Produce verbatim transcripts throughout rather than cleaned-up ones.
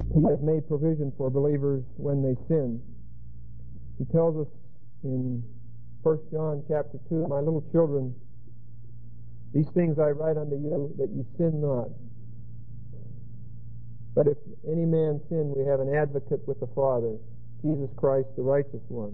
He has made provision for believers when they sin. He tells us in First John chapter two, "My little children, these things I write unto you, that ye sin not. But if any man sin, we have an advocate with the Father, Jesus Christ, the righteous one."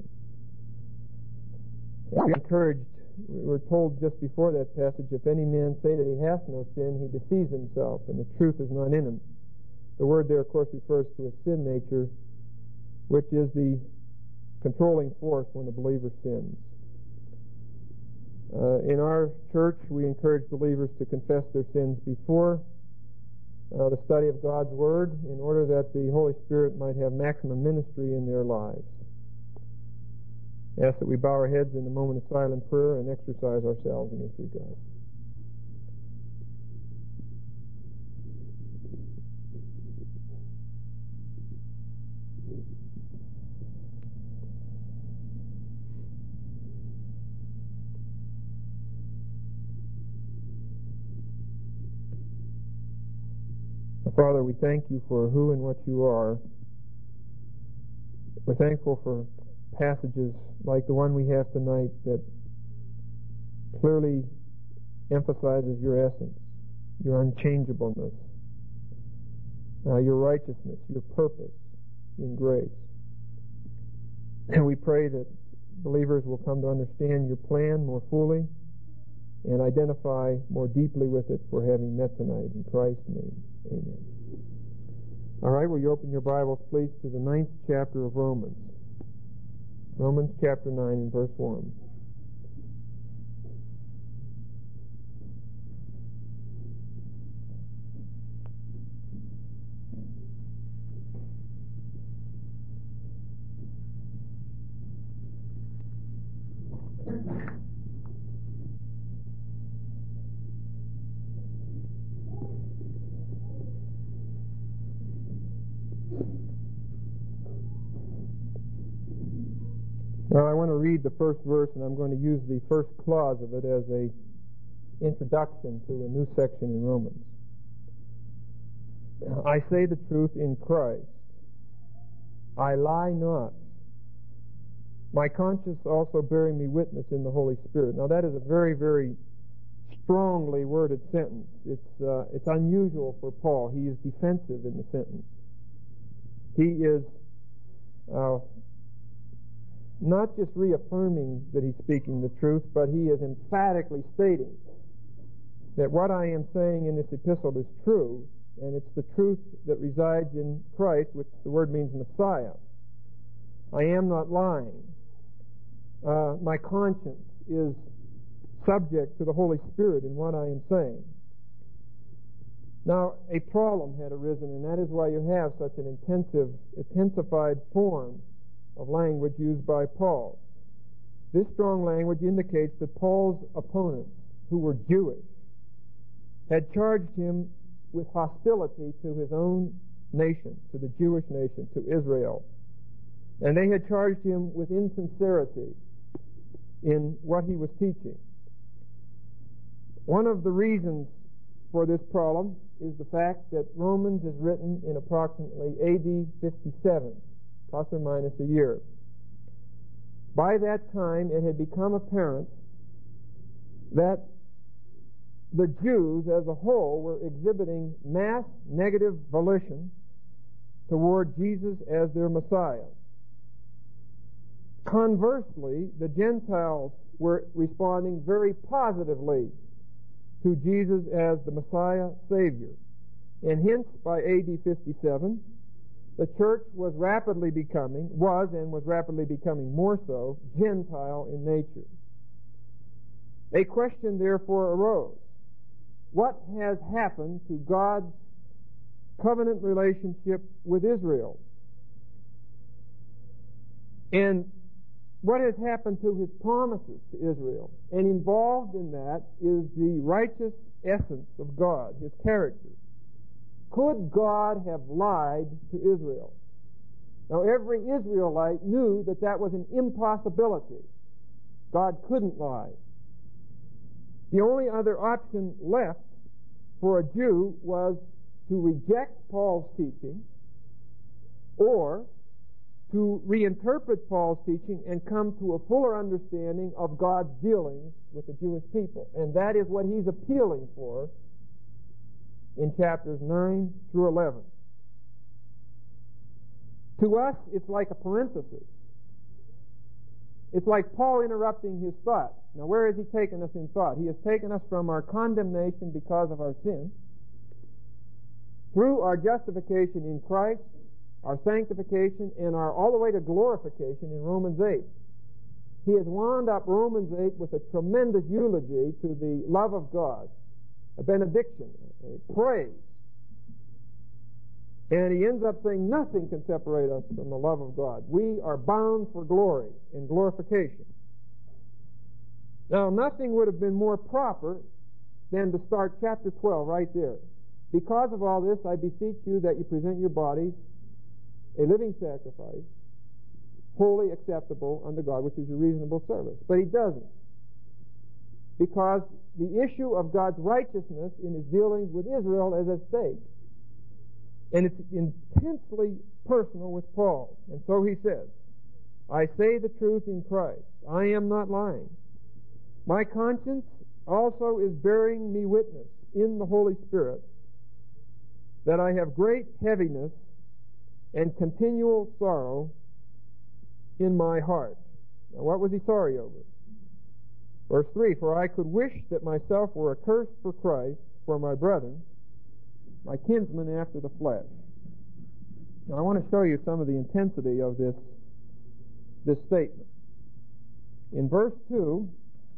We're encouraged, we're told just before that passage, "If any man say that he hath no sin, he deceives himself, and the truth is not in him." The word there, of course, refers to a sin nature, which is the controlling force when a believer sins. Uh, in our church, we encourage believers to confess their sins before uh, the study of God's Word, in order that the Holy Spirit might have maximum ministry in their lives. I ask that we bow our heads in a moment of silent prayer and exercise ourselves in this regard. Father, we thank you for who and what you are. We're thankful for passages like the one we have tonight that clearly emphasizes your essence, your unchangeableness, uh, your righteousness, your purpose in grace. And we pray that believers will come to understand your plan more fully and identify more deeply with it for having met tonight. In Christ's name, amen. All right, will you open your Bibles, please, to the ninth chapter of Romans. Romans chapter nine and verse one. Now I want to read the first verse, and I'm going to use the first clause of it as a introduction to a new section in Romans. "I say the truth in Christ. I lie not. My conscience also bearing me witness in the Holy Spirit." Now that is a very, very strongly worded sentence. It's uh, it's unusual for Paul. He is defensive in the sentence. He is uh, not just reaffirming that he's speaking the truth, but he is emphatically stating that what I am saying in this epistle is true, and it's the truth that resides in Christ, which the word means Messiah. I am not lying. Uh, my conscience is subject to the Holy Spirit in what I am saying. Now, a problem had arisen, and that is why you have such an intensive, intensified form of language used by Paul. This strong language indicates that Paul's opponents, who were Jewish, had charged him with hostility to his own nation, to the Jewish nation, to Israel. And they had charged him with insincerity in what he was teaching. One of the reasons for this problem is the fact that Romans is written in approximately A D fifty-seven. Plus or minus a year. By that time, it had become apparent that the Jews as a whole were exhibiting mass negative volition toward Jesus as their Messiah. Conversely, the Gentiles were responding very positively to Jesus as the Messiah Savior. And hence, by A D fifty-seven, the church was rapidly becoming, was and was rapidly becoming more so, Gentile in nature. A question therefore arose. What has happened to God's covenant relationship with Israel? And what has happened to his promises to Israel? And involved in that is the righteous essence of God, his character. Could God have lied to Israel? Now, every Israelite knew that that was an impossibility. God couldn't lie. The only other option left for a Jew was to reject Paul's teaching or to reinterpret Paul's teaching and come to a fuller understanding of God's dealings with the Jewish people. And that is what he's appealing for in chapters nine through eleven. To us, it's like a parenthesis. It's like Paul interrupting his thought. Now, where has he taken us in thought? He has taken us from our condemnation because of our sin, through our justification in Christ, our sanctification, and our all the way to glorification in Romans eight. He has wound up Romans eight with a tremendous eulogy to the love of God, a benediction, a praise. And he ends up saying nothing can separate us from the love of God. We are bound for glory and glorification. Now, nothing would have been more proper than to start chapter twelve right there. Because of all this, I beseech you that you present your bodies a living sacrifice, wholly acceptable unto God, which is your reasonable service. But he doesn't. Because the issue of God's righteousness in his dealings with Israel is at stake. And it's intensely personal with Paul. And so he says, I say the truth in Christ. I am not lying. My conscience also is bearing me witness in the Holy Spirit that I have great heaviness and continual sorrow in my heart. Now, what was he sorry over? Verse three, for I could wish that myself were accursed for Christ, for my brethren, my kinsmen after the flesh. Now, I want to show you some of the intensity of this, this statement. In verse two,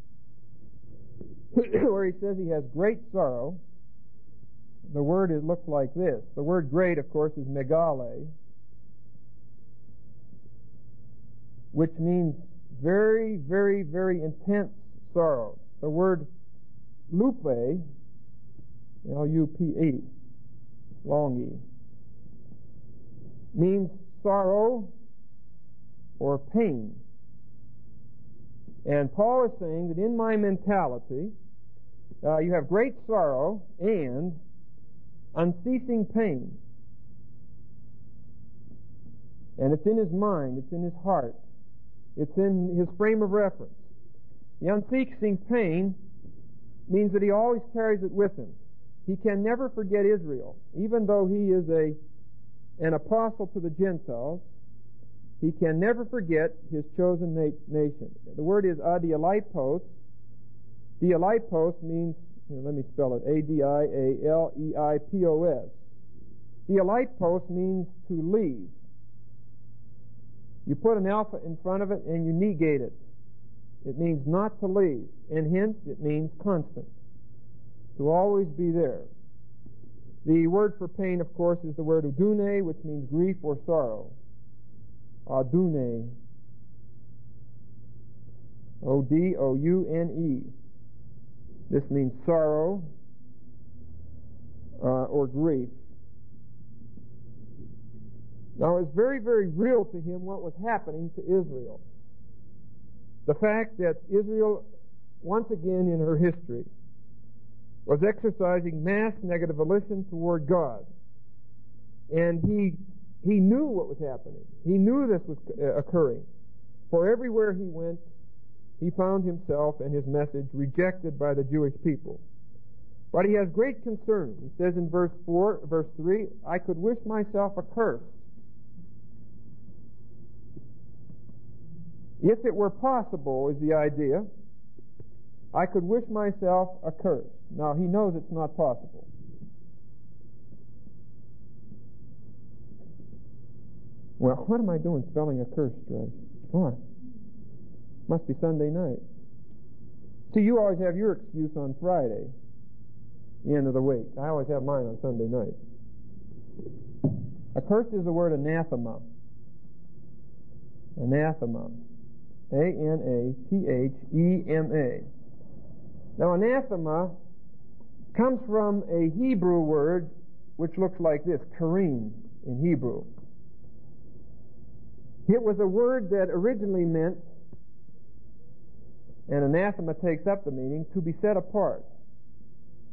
where he says he has great sorrow, the word is, looks like this. The word great, of course, is megale, which means very, very, very intense sorrow. The word lupe, L U P E, long E, means sorrow or pain. And Paul is saying that in my mentality, uh, you have great sorrow and unceasing pain. And it's in his mind, it's in his heart, it's in his frame of reference. The unceasing pain means that he always carries it with him. He can never forget Israel. Even though he is a an apostle to the Gentiles, he can never forget his chosen na- nation. The word is adialepos. Dialepos means, you know, let me spell it, A D I A L E I P O S. Dialepos means to leave. You put an alpha in front of it and you negate it. It means not to leave, and hence it means constant, to always be there. The word for pain, of course, is the word udune, which means grief or sorrow. Adune. O D O U N E. This means sorrow uh, or grief. Now, it's very, very real to him what was happening to Israel. The fact that Israel, once again in her history, was exercising mass negative volition toward God. And he he knew what was happening. He knew this was occurring. For everywhere he went, he found himself and his message rejected by the Jewish people. But he has great concern. He says in verse four, verse three, I could wish myself accursed. If it were possible, is the idea, I could wish myself accursed. Now, he knows it's not possible. Well, what am I doing spelling accursed, right? Why? Must be Sunday night. See, you always have your excuse on Friday, the end of the week. I always have mine on Sunday night. Accursed is the word anathema. Anathema. A N A T H E M A. Now, anathema comes from a Hebrew word which looks like this, kareem in Hebrew. It was a word that originally meant, and anathema takes up the meaning, to be set apart.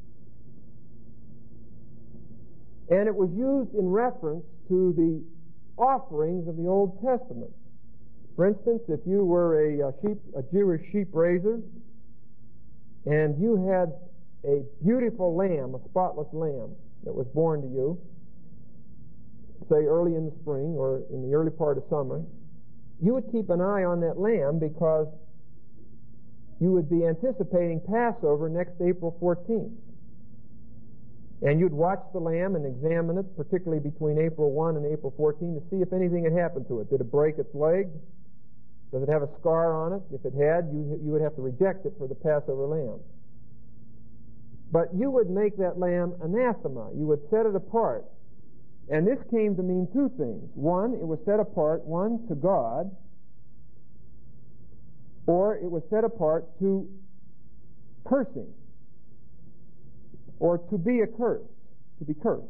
And it was used in reference to the offerings of the Old Testament. For instance, if you were a, a sheep, a Jewish sheep raiser, and you had a beautiful lamb, a spotless lamb that was born to you, say early in the spring or in the early part of summer, you would keep an eye on that lamb because you would be anticipating Passover next April fourteenth. And you'd watch the lamb and examine it, particularly between April first and April fourteenth, to see if anything had happened to it. Did it break its leg? Does it have a scar on it? If it had, you, you would have to reject it for the Passover lamb. But you would make that lamb anathema. You would set it apart. And this came to mean two things. One, it was set apart, one, to God, or it was set apart to cursing, or to be accursed, to be cursed.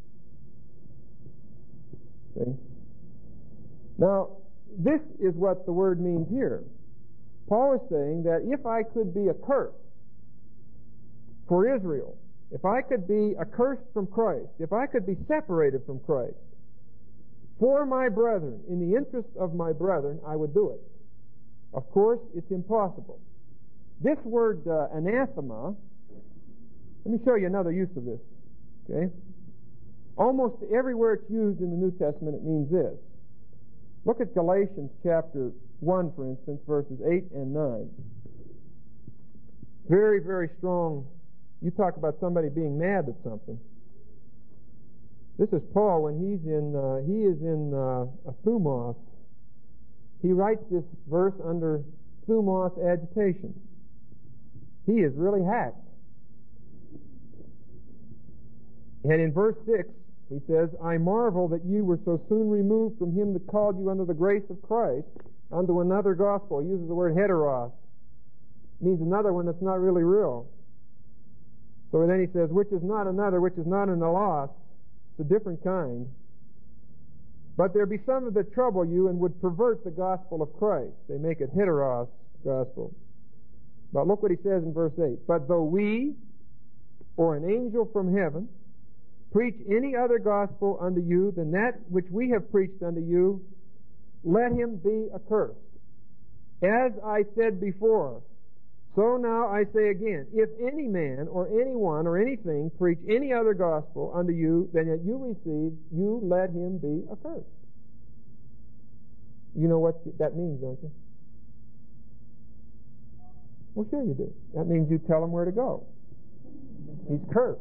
See? Now, this is what the word means here. Paul is saying that if I could be accursed for Israel, if I could be accursed from Christ, if I could be separated from Christ for my brethren, in the interest of my brethren, I would do it. Of course, it's impossible. This word uh, anathema, let me show you another use of this. Okay? Almost everywhere it's used in the New Testament, it means this. Look at Galatians chapter one, for instance, verses eight and nine. Very, very strong. You talk about somebody being mad at something. This is Paul when he's in, uh, he is in uh, a thumos. He writes this verse under thumos agitation. He is really hacked. And in verse six, he says, I marvel that you were so soon removed from him that called you under the grace of Christ unto another gospel. He uses the word heteros. It means another one that's not really real. So then he says, which is not another, which is not an allos. It's a different kind. But there be some that trouble you and would pervert the gospel of Christ. They make it heteros gospel. But look what he says in verse eight. But though we, or an angel from heaven, preach any other gospel unto you than that which we have preached unto you, let him be accursed. As I said before, so now I say again, if any man or anyone or anything preach any other gospel unto you than that you received, you let him be accursed. You know what that means, don't you? Well, sure you do. That means you tell him where to go. He's cursed.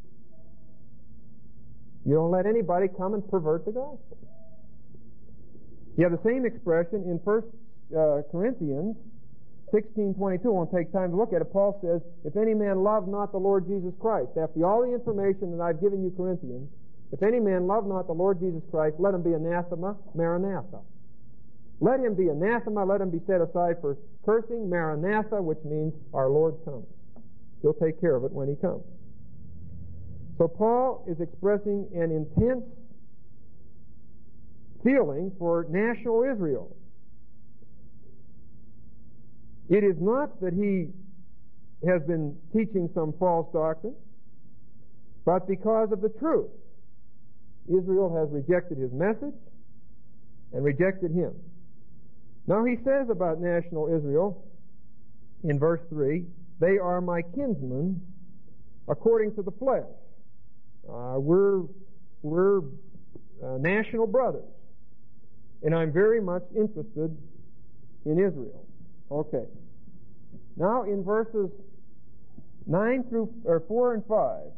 You don't let anybody come and pervert the gospel. You have the same expression in First uh, Corinthians sixteen twenty-two. I won't take time to look at it. Paul says, if any man love not the Lord Jesus Christ, after all the information that I've given you, Corinthians, if any man love not the Lord Jesus Christ, let him be anathema, maranatha. Let him be anathema, let him be set aside for cursing, maranatha, which means our Lord comes. He'll take care of it when he comes. So Paul is expressing an intense feeling for national Israel. It is not that he has been teaching some false doctrine, but because of the truth. Israel has rejected his message and rejected him. Now he says about national Israel in verse three, they are my kinsmen according to the flesh. Uh, we're we're uh, national brothers, and I'm very much interested in Israel. Okay. Now in verses nine through or four and five,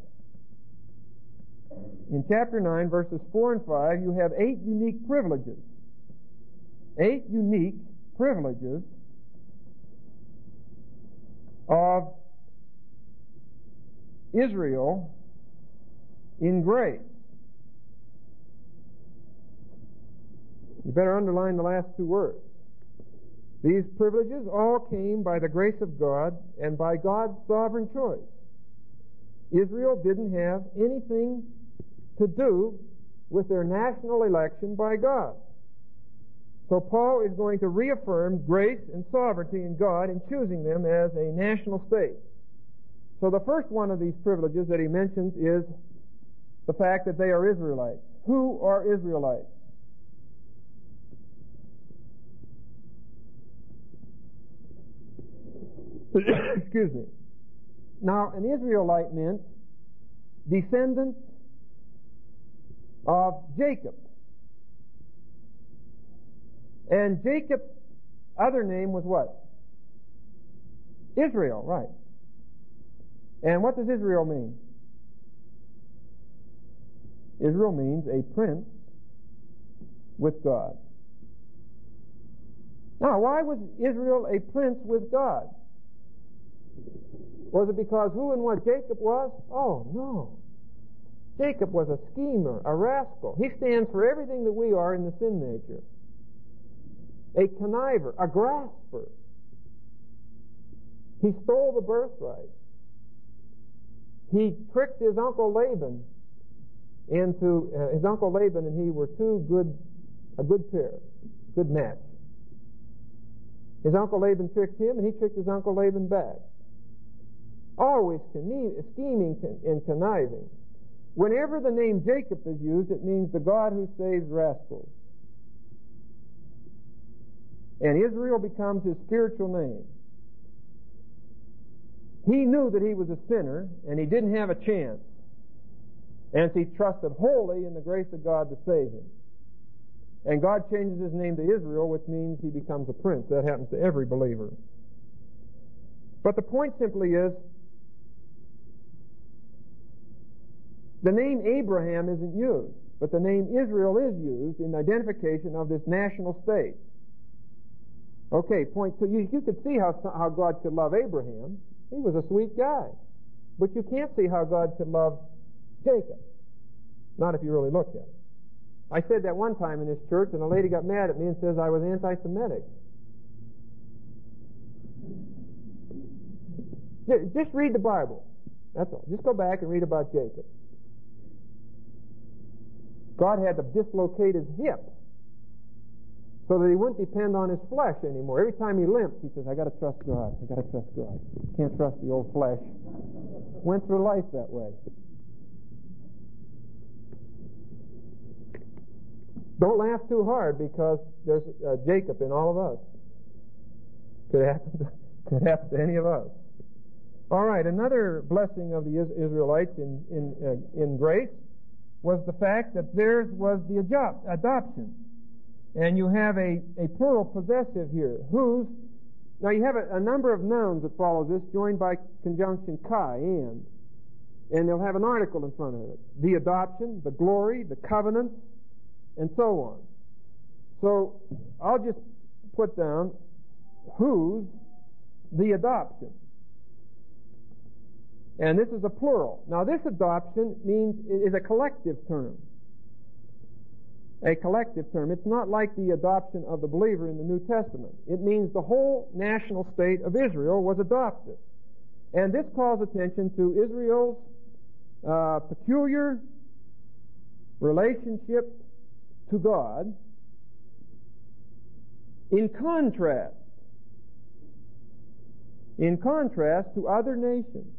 in chapter nine, verses four and five, you have eight unique privileges. Eight unique privileges of Israel in grace. You better underline the last two words. These privileges all came by the grace of God and by God's sovereign choice. Israel didn't have anything to do with their national election by God. So Paul is going to reaffirm grace and sovereignty in God in choosing them as a national state. So the first one of these privileges that he mentions is the fact that they are Israelites. Who are Israelites? Excuse me. Now, an Israelite meant descendant of Jacob. And Jacob's other name was what? Israel, right. And what does Israel mean? Israel means a prince with God. Now, why was Israel a prince with God? Was it because who and what Jacob was? Oh, no. Jacob was a schemer, a rascal. He stands for everything that we are in the sin nature. A conniver, a grasper. He stole the birthright. He tricked his uncle Laban into, uh, his uncle Laban and he were two good, a good pair, good match. His uncle Laban tricked him and he tricked his uncle Laban back. Always scheming and conniving. Whenever the name Jacob is used, it means the God who saves rascals. And Israel becomes his spiritual name. He knew that he was a sinner and he didn't have a chance. And he trusted wholly in the grace of God to save him. And God changes his name to Israel, which means he becomes a prince. That happens to every believer. But the point simply is, the name Abraham isn't used, but the name Israel is used in identification of this national state. Okay, point two. You, you could see how, how God could love Abraham. He was a sweet guy. But you can't see how God could love Jacob. Not if you really look at it. I said that one time in this church, and a lady got mad at me and says I was anti-Semitic. Just read the Bible. That's all. Just go back and read about Jacob. God had to dislocate his hip so that he wouldn't depend on his flesh anymore. Every time he limped, he says, I got to trust God. I got to trust God. Can't trust the old flesh. Went through life that way. Don't laugh too hard because there's uh, Jacob in all of us. Could happen to, could happen to any of us. All right, another blessing of the Israelites in in, uh, in grace was the fact that theirs was the adop- adoption. And you have a, a plural possessive here. Whose. Now you have a, a number of nouns that follow this, joined by conjunction kai, and. And they'll have an article in front of it. The adoption, the glory, the covenant, and so on. So I'll just put down whose the adoption. And this is a plural. Now this adoption means is a collective term. A collective term. It's not like the adoption of the believer in the New Testament. It means the whole national state of Israel was adopted. And this calls attention to Israel's uh, peculiar relationship to God in contrast, in contrast to other nations.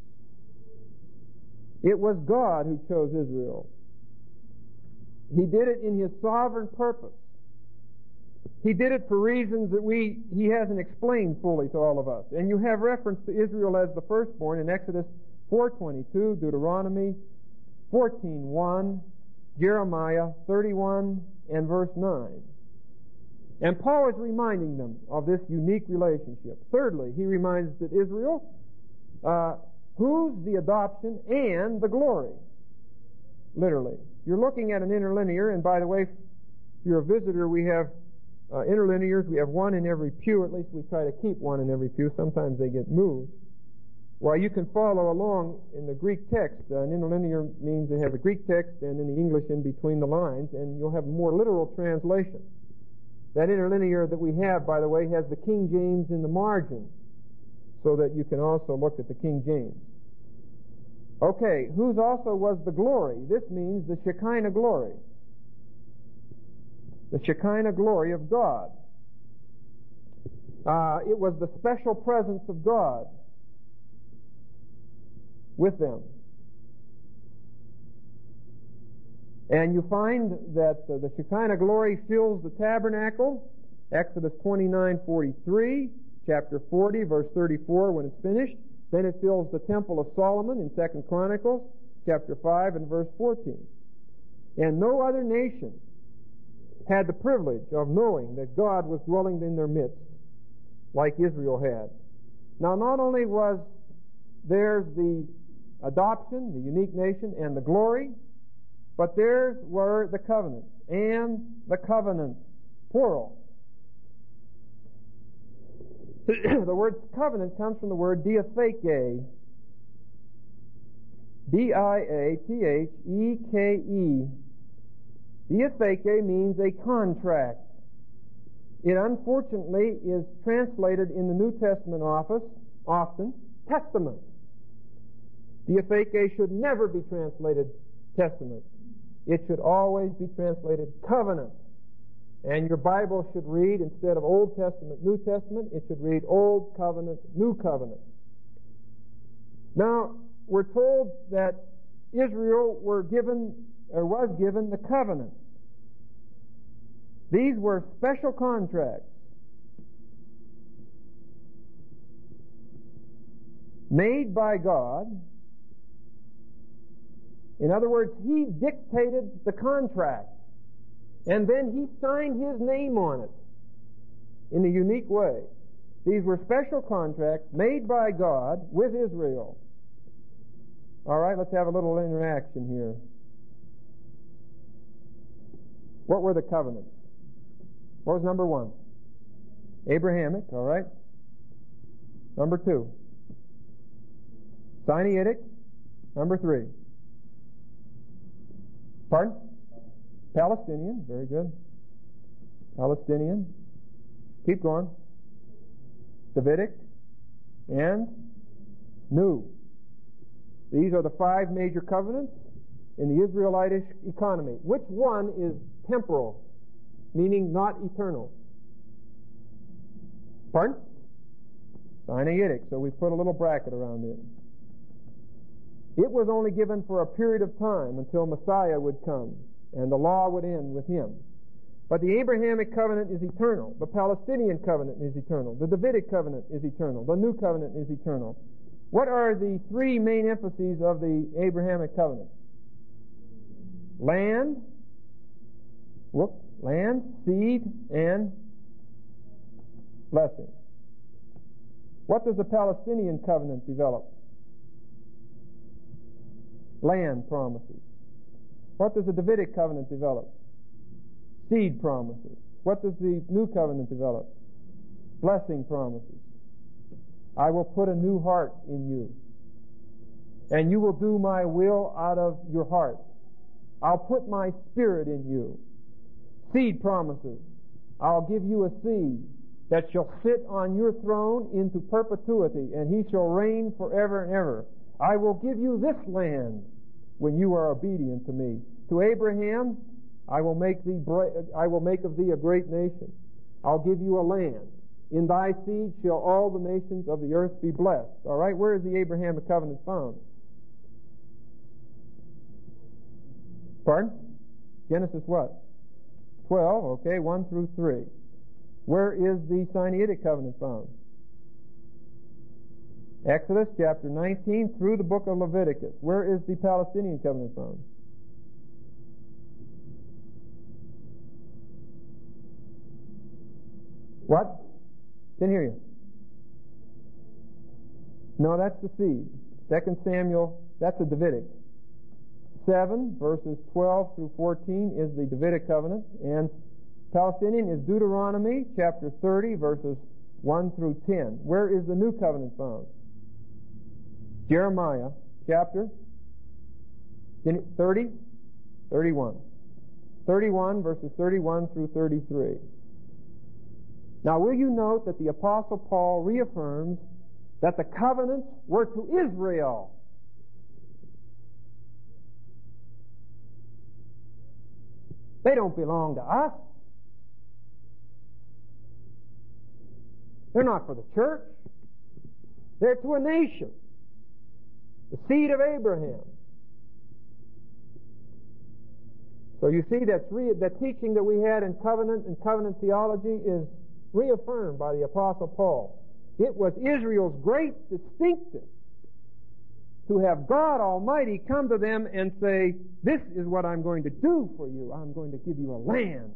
It was God who chose Israel. He did it in his sovereign purpose. He did it for reasons that we he hasn't explained fully to all of us. And you have reference to Israel as the firstborn in Exodus four twenty-two, Deuteronomy fourteen one, Jeremiah thirty-one, and verse nine. And Paul is reminding them of this unique relationship. Thirdly, he reminds that Israel, uh, whose the adoption and the glory. Literally. You're looking at an interlinear, and by the way, if you're a visitor, we have uh, interlinears. We have one in every pew. At least we try to keep one in every pew. Sometimes they get moved. Well, you can follow along in the Greek text. Uh, an interlinear means they have a Greek text and then the English in between the lines, and you'll have a more literal translation. That interlinear that we have, by the way, has the King James in the margin, so that you can also look at the King James. Okay, whose also was the glory? This means the Shekinah glory. The Shekinah glory of God. Uh, it was the special presence of God with them. And you find that uh, the Shekinah glory fills the tabernacle, Exodus twenty-nine forty-three, chapter forty, verse thirty-four, when it's finished. Then it fills the temple of Solomon in Second Chronicles, chapter five and verse fourteen. And no other nation had the privilege of knowing that God was dwelling in their midst like Israel had. Now, not only was theirs the adoption, the unique nation, and the glory, but theirs were the covenants, and the covenants, plural. The word covenant comes from the word diatheke, D I A T H E K E. Diatheke means a contract. It unfortunately is translated in the New Testament office, often, testament. Diatheke should never be translated testament. It should always be translated covenant. And your Bible should read, instead of Old Testament, New Testament, it should read Old Covenant, New Covenant. Now, we're told that Israel were given, or was given, the covenants. These were special contracts made by God. In other words, He dictated the contract, and then He signed His name on it in a unique way. These were special contracts made by God with Israel. All right, let's have a little interaction here. What were the covenants? What was number one? Abrahamic, all right. Number two, Sinaitic. Number three. Pardon? Palestinian, very good. Palestinian. Keep going. Davidic and new. These are the five major covenants in the Israelitish economy. Which one is temporal, meaning not eternal? Pardon? Sinaitic. So we put a little bracket around it. It was only given for a period of time until Messiah would come and the law would end with Him. But the Abrahamic covenant is eternal. The Palestinian covenant is eternal. The Davidic covenant is eternal. The new covenant is eternal. What are the three main emphases of the Abrahamic covenant? Land, whoop, land, seed, and blessing. What does the Palestinian covenant develop? Land promises. What does the Davidic covenant develop? Seed promises. What does the new covenant develop? Blessing promises. I will put a new heart in you, and you will do my will out of your heart. I'll put my spirit in you. Seed promises. I'll give you a seed that shall sit on your throne into perpetuity, and he shall reign forever and ever. I will give you this land when you are obedient to me. To Abraham, I will make thee I will make of thee a great nation. I'll give you a land. In thy seed shall all the nations of the earth be blessed. All right, where is the Abrahamic covenant found? Pardon? Genesis what? twelve, okay, one through three. Where is the Sinaitic covenant found? Exodus chapter nineteen through the book of Leviticus. Where is the Palestinian covenant found? What? Didn't hear you. No, that's the seed. Second Samuel, that's the Davidic. seven, verses twelve through fourteen is the Davidic covenant, and Palestinian is Deuteronomy chapter thirty, verses one through ten. Where is the new covenant found? Jeremiah chapter thirty, thirty-one. thirty-one, verses thirty-one through thirty-three. Now, will you note that the Apostle Paul reaffirms that the covenants were to Israel? They don't belong to us. They're not for the church. They're to a nation, the seed of Abraham. So you see that re- that teaching that we had in covenant and covenant theology is reaffirmed by the Apostle Paul. It was Israel's great distinctive to have God Almighty come to them and say, this is what I'm going to do for you. I'm going to give you a land,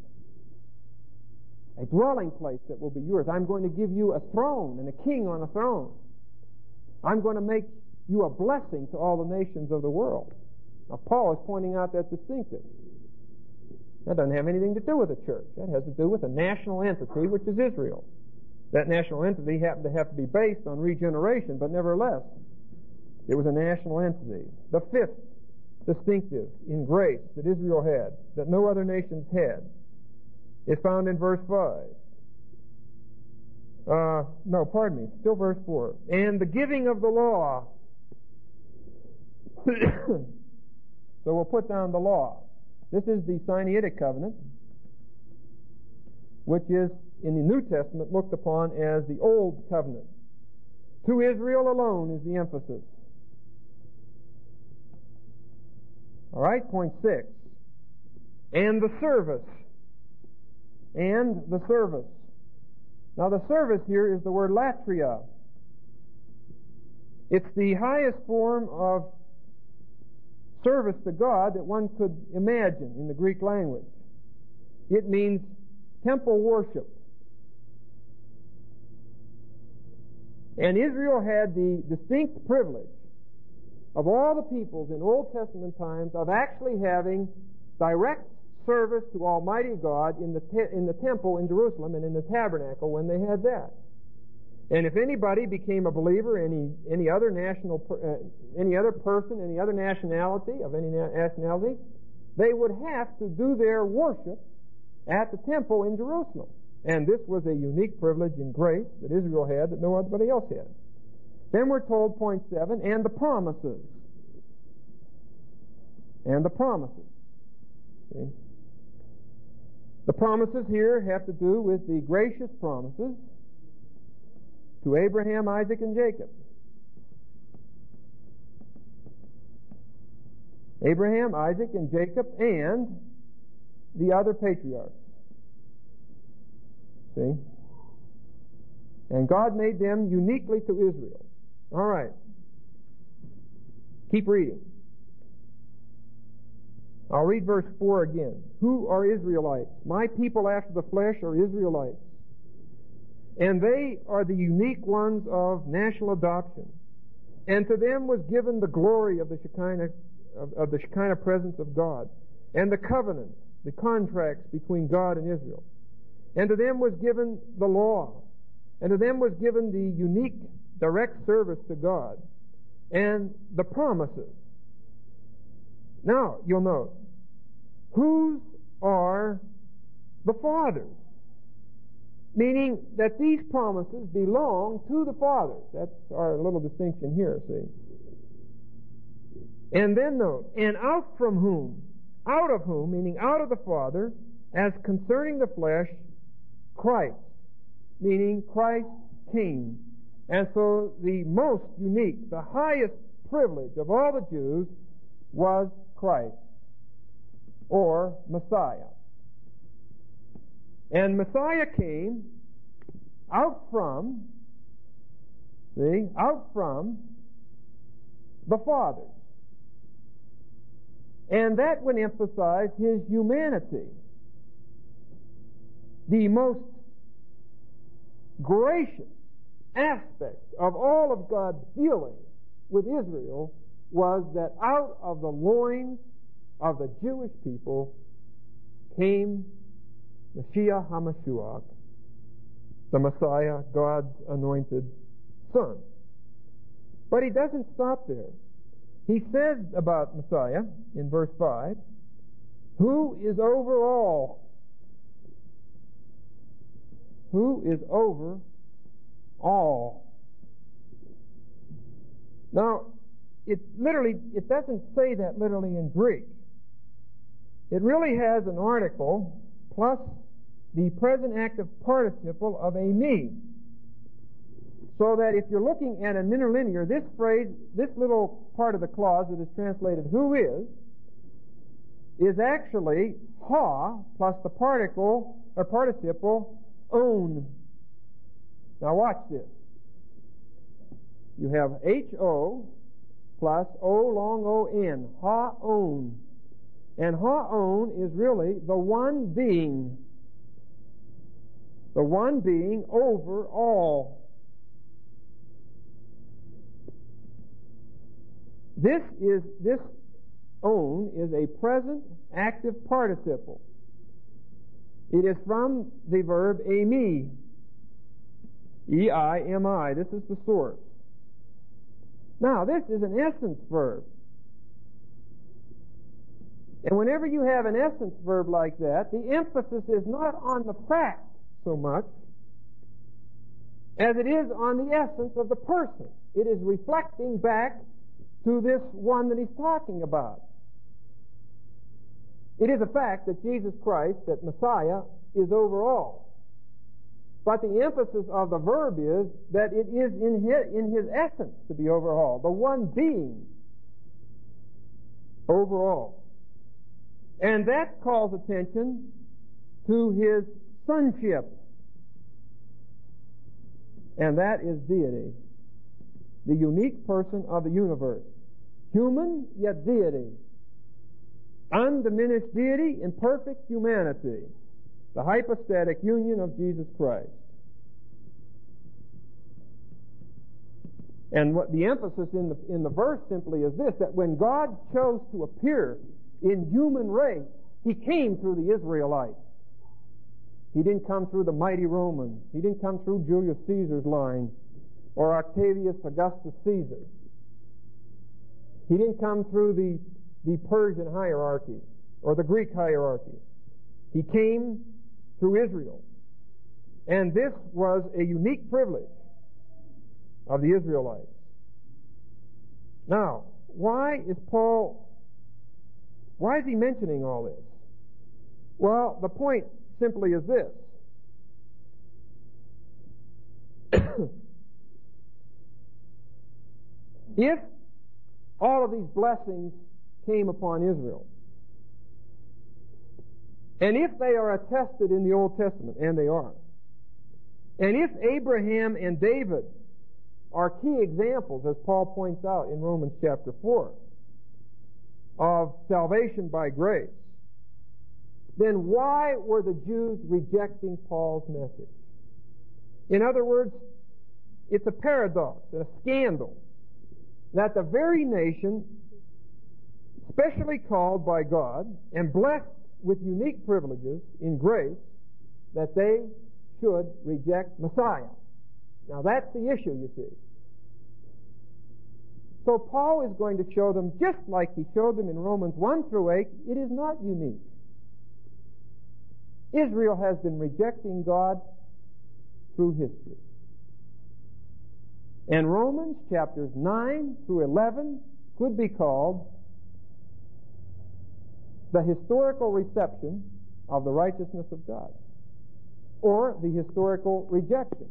a dwelling place that will be yours. I'm going to give you a throne and a king on a throne. I'm going to make you a blessing to all the nations of the world. Now, Paul is pointing out that distinctive. That doesn't have anything to do with the church. That has to do with a national entity, which is Israel. That national entity happened to have to be based on regeneration, but nevertheless, it was a national entity. The fifth distinctive in grace that Israel had, that no other nations had, is found in verse five. Uh, no, pardon me, still verse four. And the giving of the law. So we'll put down the law. This is the Sinaitic covenant, which is in the New Testament looked upon as the Old Covenant. To Israel alone is the emphasis. All right, point six. And the service. And the service. Now the service here is the word latria. It's the highest form of service to God that one could imagine in the Greek language. It means temple worship. And Israel had the distinct privilege of all the peoples in Old Testament times of actually having direct service to Almighty God in the te- in the temple in Jerusalem and in the tabernacle when they had that. And if anybody became a believer, any any other national, per, uh, any other person, any other nationality of any na- nationality, they would have to do their worship at the temple in Jerusalem. And this was a unique privilege and grace that Israel had that nobody else had. Then we're told, point seven, and the promises. And the promises. See? The promises here have to do with the gracious promises to Abraham, Isaac, and Jacob. Abraham, Isaac, and Jacob, and the other patriarchs. See? And God made them uniquely to Israel. All right. Keep reading. I'll read verse four again. Who are Israelites? My people after the flesh are Israelites. And they are the unique ones of national adoption. And to them was given the glory of the Shekinah, of, of the Shekinah presence of God, and the covenants, the contracts between God and Israel. And to them was given the law, and to them was given the unique direct service to God, and the promises. Now, you'll note, whose are the fathers? Meaning that these promises belong to the fathers. That's our little distinction here, see. And then note, and out from whom, out of whom, meaning out of the Father, as concerning the flesh, Christ, meaning Christ came. And so the most unique, the highest privilege of all the Jews was Christ, or Messiah. And Messiah came out from, see, out from the fathers. And that would emphasize his humanity. The most gracious aspect of all of God's dealing with Israel was that out of the loins of the Jewish people came Mashiach HaMashiach, the Messiah, God's anointed Son. But he doesn't stop there. He says about Messiah in verse five, who is over all? Who is over all? Now, it literally, it doesn't say that literally in Greek. It really has an article plus the present active participle of a me. So that if you're looking at an interlinear, this phrase, this little part of the clause that is translated who is, is actually ha plus the particle or participle own. Now watch this. you have H O plus O long O N, Ha-on. And Ha-on is really the one being. The one being over all. This is, this on is a present active participle. It is from the verb eimi. E I M I. This is the source. Now, this is an essence verb. And whenever you have an essence verb like that, the emphasis is not on the fact so much as it is on the essence of the person. It is reflecting back to this one that he's talking about. It is a fact that Jesus Christ, that Messiah, is over all. But the emphasis of the verb is that it is in his, in his essence to be over all, the one being over all. And that calls attention to his sonship. And that is deity, the unique person of the universe. Human, yet deity. Undiminished deity in perfect humanity. The hypostatic union of Jesus Christ. And what the emphasis in the, in the verse simply is this, that when God chose to appear in human race, He came through the Israelites. He didn't come through the mighty Romans. He didn't come through Julius Caesar's line or Octavius Augustus Caesar. He didn't come through the, the Persian hierarchy or the Greek hierarchy. He came through Israel. And this was a unique privilege of the Israelites. Now, why is Paul, why is he mentioning all this? Well, the point simply is this. If all of these blessings came upon Israel, and if they are attested in the Old Testament, and they are, and if Abraham and David are key examples, as Paul points out in Romans chapter four, of salvation by grace, then why were the Jews rejecting Paul's message? In other words, it's a paradox, a scandal, that the very nation, specially called by God and blessed with unique privileges in grace, that they should reject Messiah. Now that's the issue, you see. So Paul is going to show them, just like he showed them in Romans one through eight, it is not unique. Israel has been rejecting God through history. And Romans chapters nine through eleven could be called the historical reception of the righteousness of God, or the historical rejection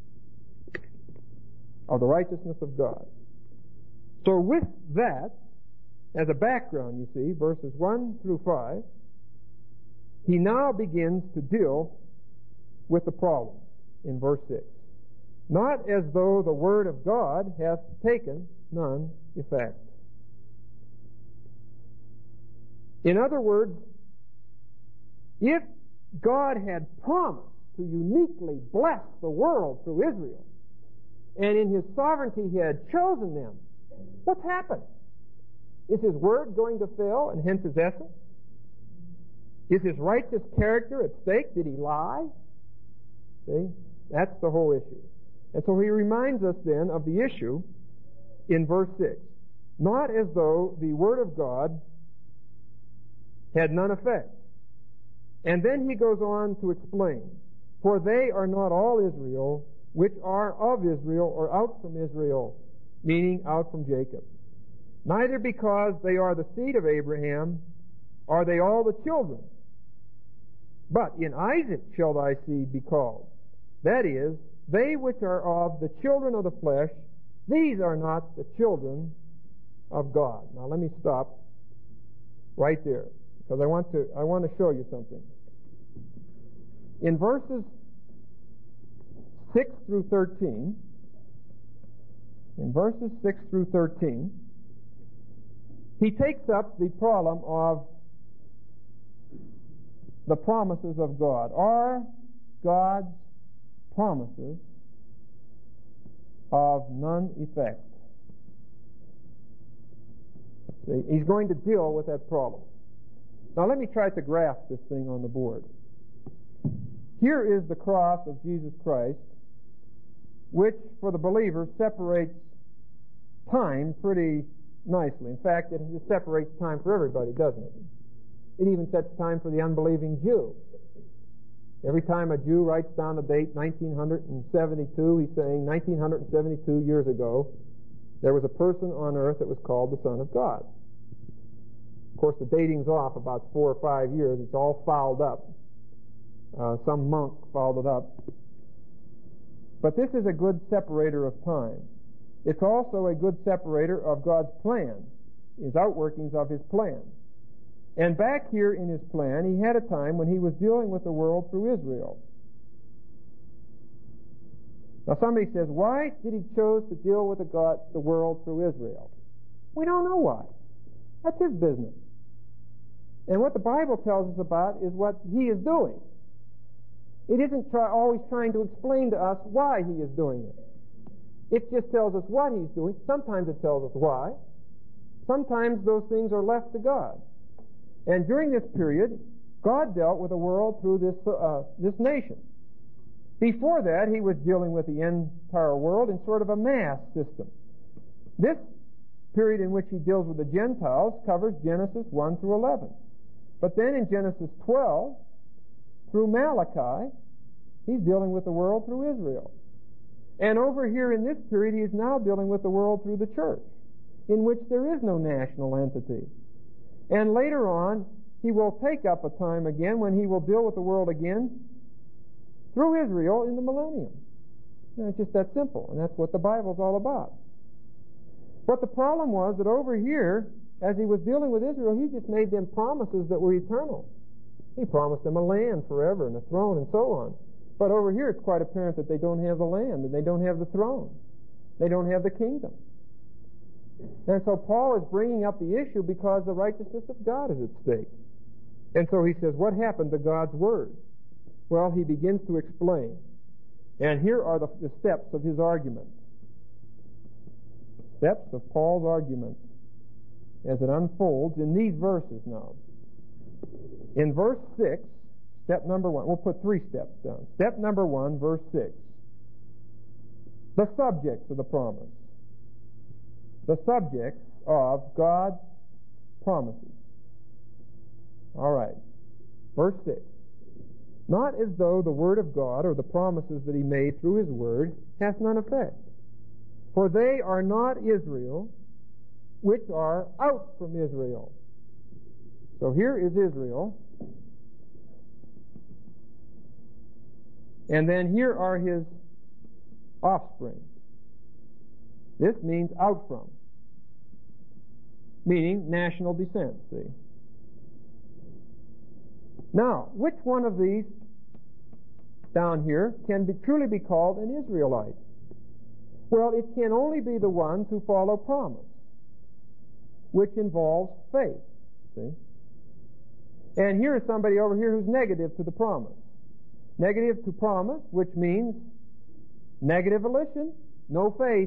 of the righteousness of God. So with that, as a background, you see, verses one through five, he now begins to deal with the problem in verse six. Not as though the word of God hath taken none effect. In other words, if God had promised to uniquely bless the world through Israel, and in His sovereignty He had chosen them, what's happened? Is His word going to fail, and hence His essence? Is His righteous character at stake? Did He lie? See? That's the whole issue. And so he reminds us then of the issue in verse six. Not as though the word of God had none effect. And then he goes on to explain, for they are not all Israel, which are of Israel or out from Israel, meaning out from Jacob. Neither because they are the seed of Abraham are they all the children. But in Isaac shall thy seed be called. That is, they which are of the children of the flesh, these are not the children of God. Now let me stop right there, because I want to I want to show you something. In verses six through thirteen, in verses six through thirteen, he takes up the problem of the promises of God. Are God's promises of none effect? See, he's going to deal with that problem. Now let me try to graph this thing on the board. Here is the cross of Jesus Christ, which for the believer separates time pretty nicely. In fact, it separates time for everybody, doesn't it? It even sets time for the unbelieving Jew. Every time a Jew writes down the date nineteen seventy-two, he's saying nineteen seventy-two years ago, there was a person on earth that was called the Son of God. Of course, the dating's off about four or five years. It's all fouled up. Uh, some monk fouled it up. But this is a good separator of time. It's also a good separator of God's plan, his outworkings of his plan. And back here in his plan, he had a time when he was dealing with the world through Israel. Now somebody says, why did he choose to deal with the, God, the world through Israel? We don't know why. That's his business. And what the Bible tells us about is what he is doing. It isn't try, always trying to explain to us why he is doing it. It just tells us what he's doing. Sometimes it tells us why. Sometimes those things are left to God. And during this period, God dealt with the world through this uh, this nation. Before that, he was dealing with the entire world in sort of a mass system. This period in which he deals with the Gentiles covers Genesis one through eleven. But then in Genesis twelve through Malachi, he's dealing with the world through Israel. And over here in this period, he is now dealing with the world through the church, in which there is no national entity. And later on, he will take up a time again when he will deal with the world again through Israel in the millennium. And it's just that simple, and that's what the Bible's all about. But the problem was that over here, as he was dealing with Israel, he just made them promises that were eternal. He promised them a land forever and a throne and so on. But over here, it's quite apparent that they don't have the land and they don't have the throne. They don't have the kingdom. And so Paul is bringing up the issue because the righteousness of God is at stake. And so he says, what happened to God's word? Well, he begins to explain. And here are the, the steps of his argument. Steps of Paul's argument as it unfolds in these verses now. In verse six, step number one, we'll put three steps down. Step number one, verse six. The subjects of the promise. The subjects of God's promises. All right. Verse six. Not as though the word of God or the promises that he made through his word hath none effect. For they are not Israel, which are out from Israel. So here is Israel. And then here are his offspring. This means out from, meaning national descent, see. Now, which one of these down here can be, truly be called an Israelite? Well, it can only be the ones who follow promise, which involves faith, see. And here is somebody over here who's negative to the promise. Negative to promise, which means negative volition, no faith.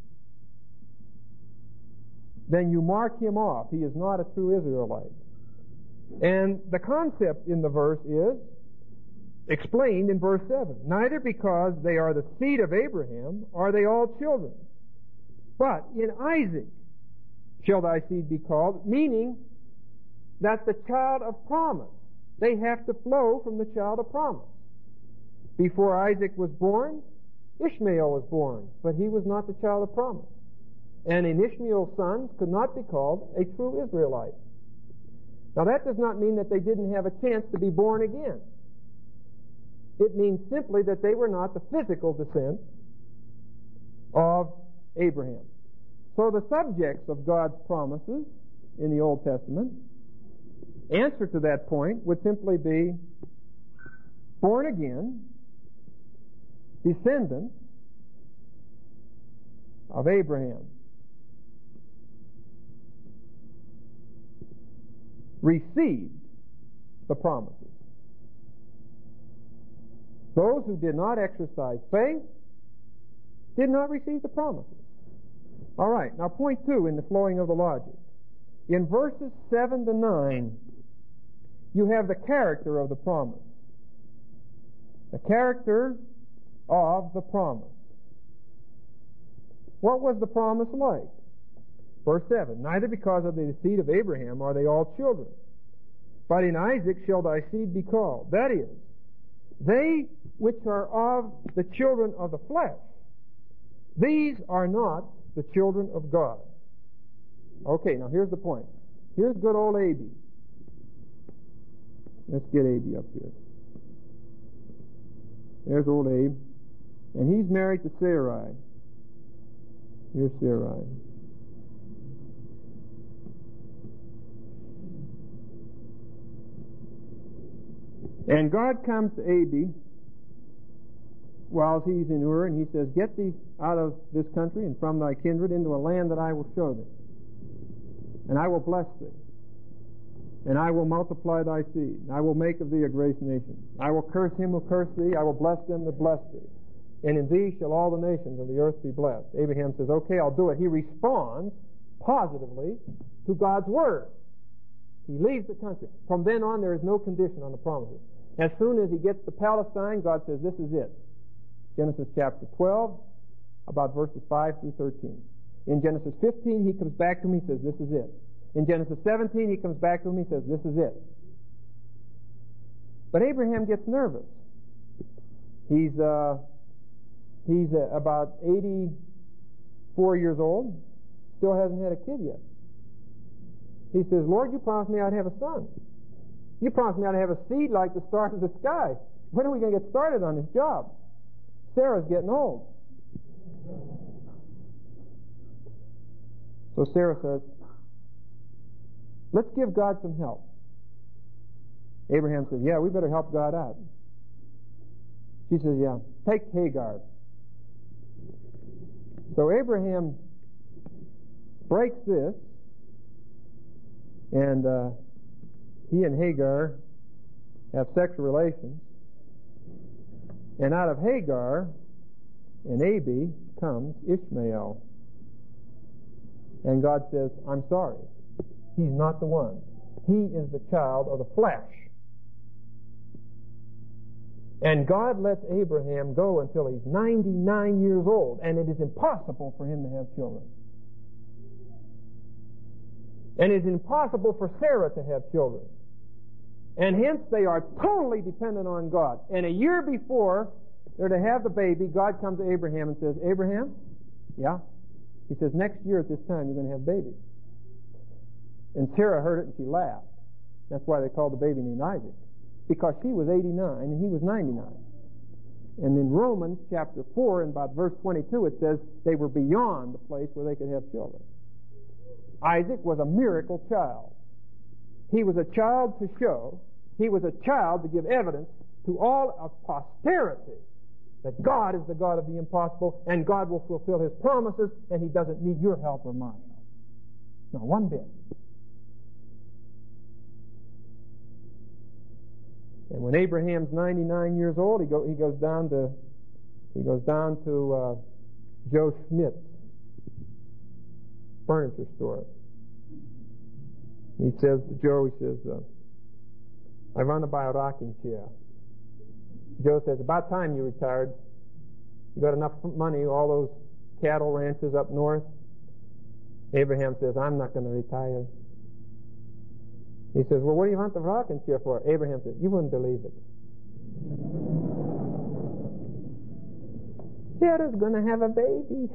Then you mark him off. He is not a true Israelite. And the concept in the verse is explained in verse seven. Neither because they are the seed of Abraham are they all children, but in Isaac shall thy seed be called, meaning that the child of promise, they have to flow from the child of promise. Before Isaac was born, Ishmael was born, but he was not the child of promise. And in Ishmael's sons could not be called a true Israelite. Now that does not mean that they didn't have a chance to be born again. It means simply that they were not the physical descent of Abraham. So the subjects of God's promises in the Old Testament, answer to that point would simply be born again, descendants, of Abraham received the promises. Those who did not exercise faith did not receive the promises. All right, now point two in the flowing of the logic. In verses seven to nine, you have the character of the promise. The character of the promise. What was the promise like? Verse seven, neither because of the seed of Abraham are they all children, but in Isaac shall thy seed be called. That is, they which are of the children of the flesh, these are not the children of God. Okay, now here's the point. Here's good old Abie. Let's get Abie up here. There's old Abe. And he's married to Sarai. Here's Sarai. And God comes to Abie while he's in Ur, and he says, get thee out of this country and from thy kindred into a land that I will show thee. And I will bless thee. And I will multiply thy seed. And I will make of thee a great nation. I will curse him who curse thee. I will bless them that bless thee. And in thee shall all the nations of the earth be blessed. Abraham says, okay, I'll do it. He responds positively to God's word. He leaves the country. From then on, there is no condition on the promises. As soon as he gets to Palestine, God says, this is it. Genesis chapter twelve, about verses five through thirteen. In Genesis fifteen, he comes back to him, he says, this is it. In Genesis seventeen, he comes back to him, he says, this is it. But Abraham gets nervous. He's, uh, he's uh, about eighty-four years old, still hasn't had a kid yet. He says, Lord, you promised me I'd have a son. You promised me I'd have a seed like the stars of the sky. When are we going to get started on this job? Sarah's getting old. So Sarah says, let's give God some help. Abraham says, yeah, we better help God out. She says, yeah, take Hagar. So Abraham breaks this, and uh, he and Hagar have sexual relations. And out of Hagar and Abie comes Ishmael. And God says, I'm sorry. He's not the one. He is the child of the flesh. And God lets Abraham go until he's ninety-nine years old, and it is impossible for him to have children. And it is impossible for Sarah to have children. And hence they are totally dependent on God. And a year before they're to have the baby, God comes to Abraham and says, Abraham, yeah? He says, next year at this time you're going to have babies. And Sarah heard it and she laughed. That's why they called the baby named Isaac. Because she was eighty-nine and he was ninety-nine. And in Romans chapter four and about verse twenty-two it says they were beyond the place where they could have children. Isaac was a miracle child. He was a child to show, he was a child to give evidence to all of posterity that God is the God of the impossible and God will fulfill His promises and He doesn't need your help or my help. Not one bit. And when Abraham's ninety-nine years old, he, go, he goes down to he goes down to uh, Joe Schmidt's furniture store. He says to Joe, he says, uh, I want to buy a rocking chair. Joe says, about time you retired. You got enough money, all those cattle ranches up north. Abraham says, I'm not going to retire. He says, well, what do you want the rocking chair for? Abraham says, you wouldn't believe it. Sarah's going to have a baby.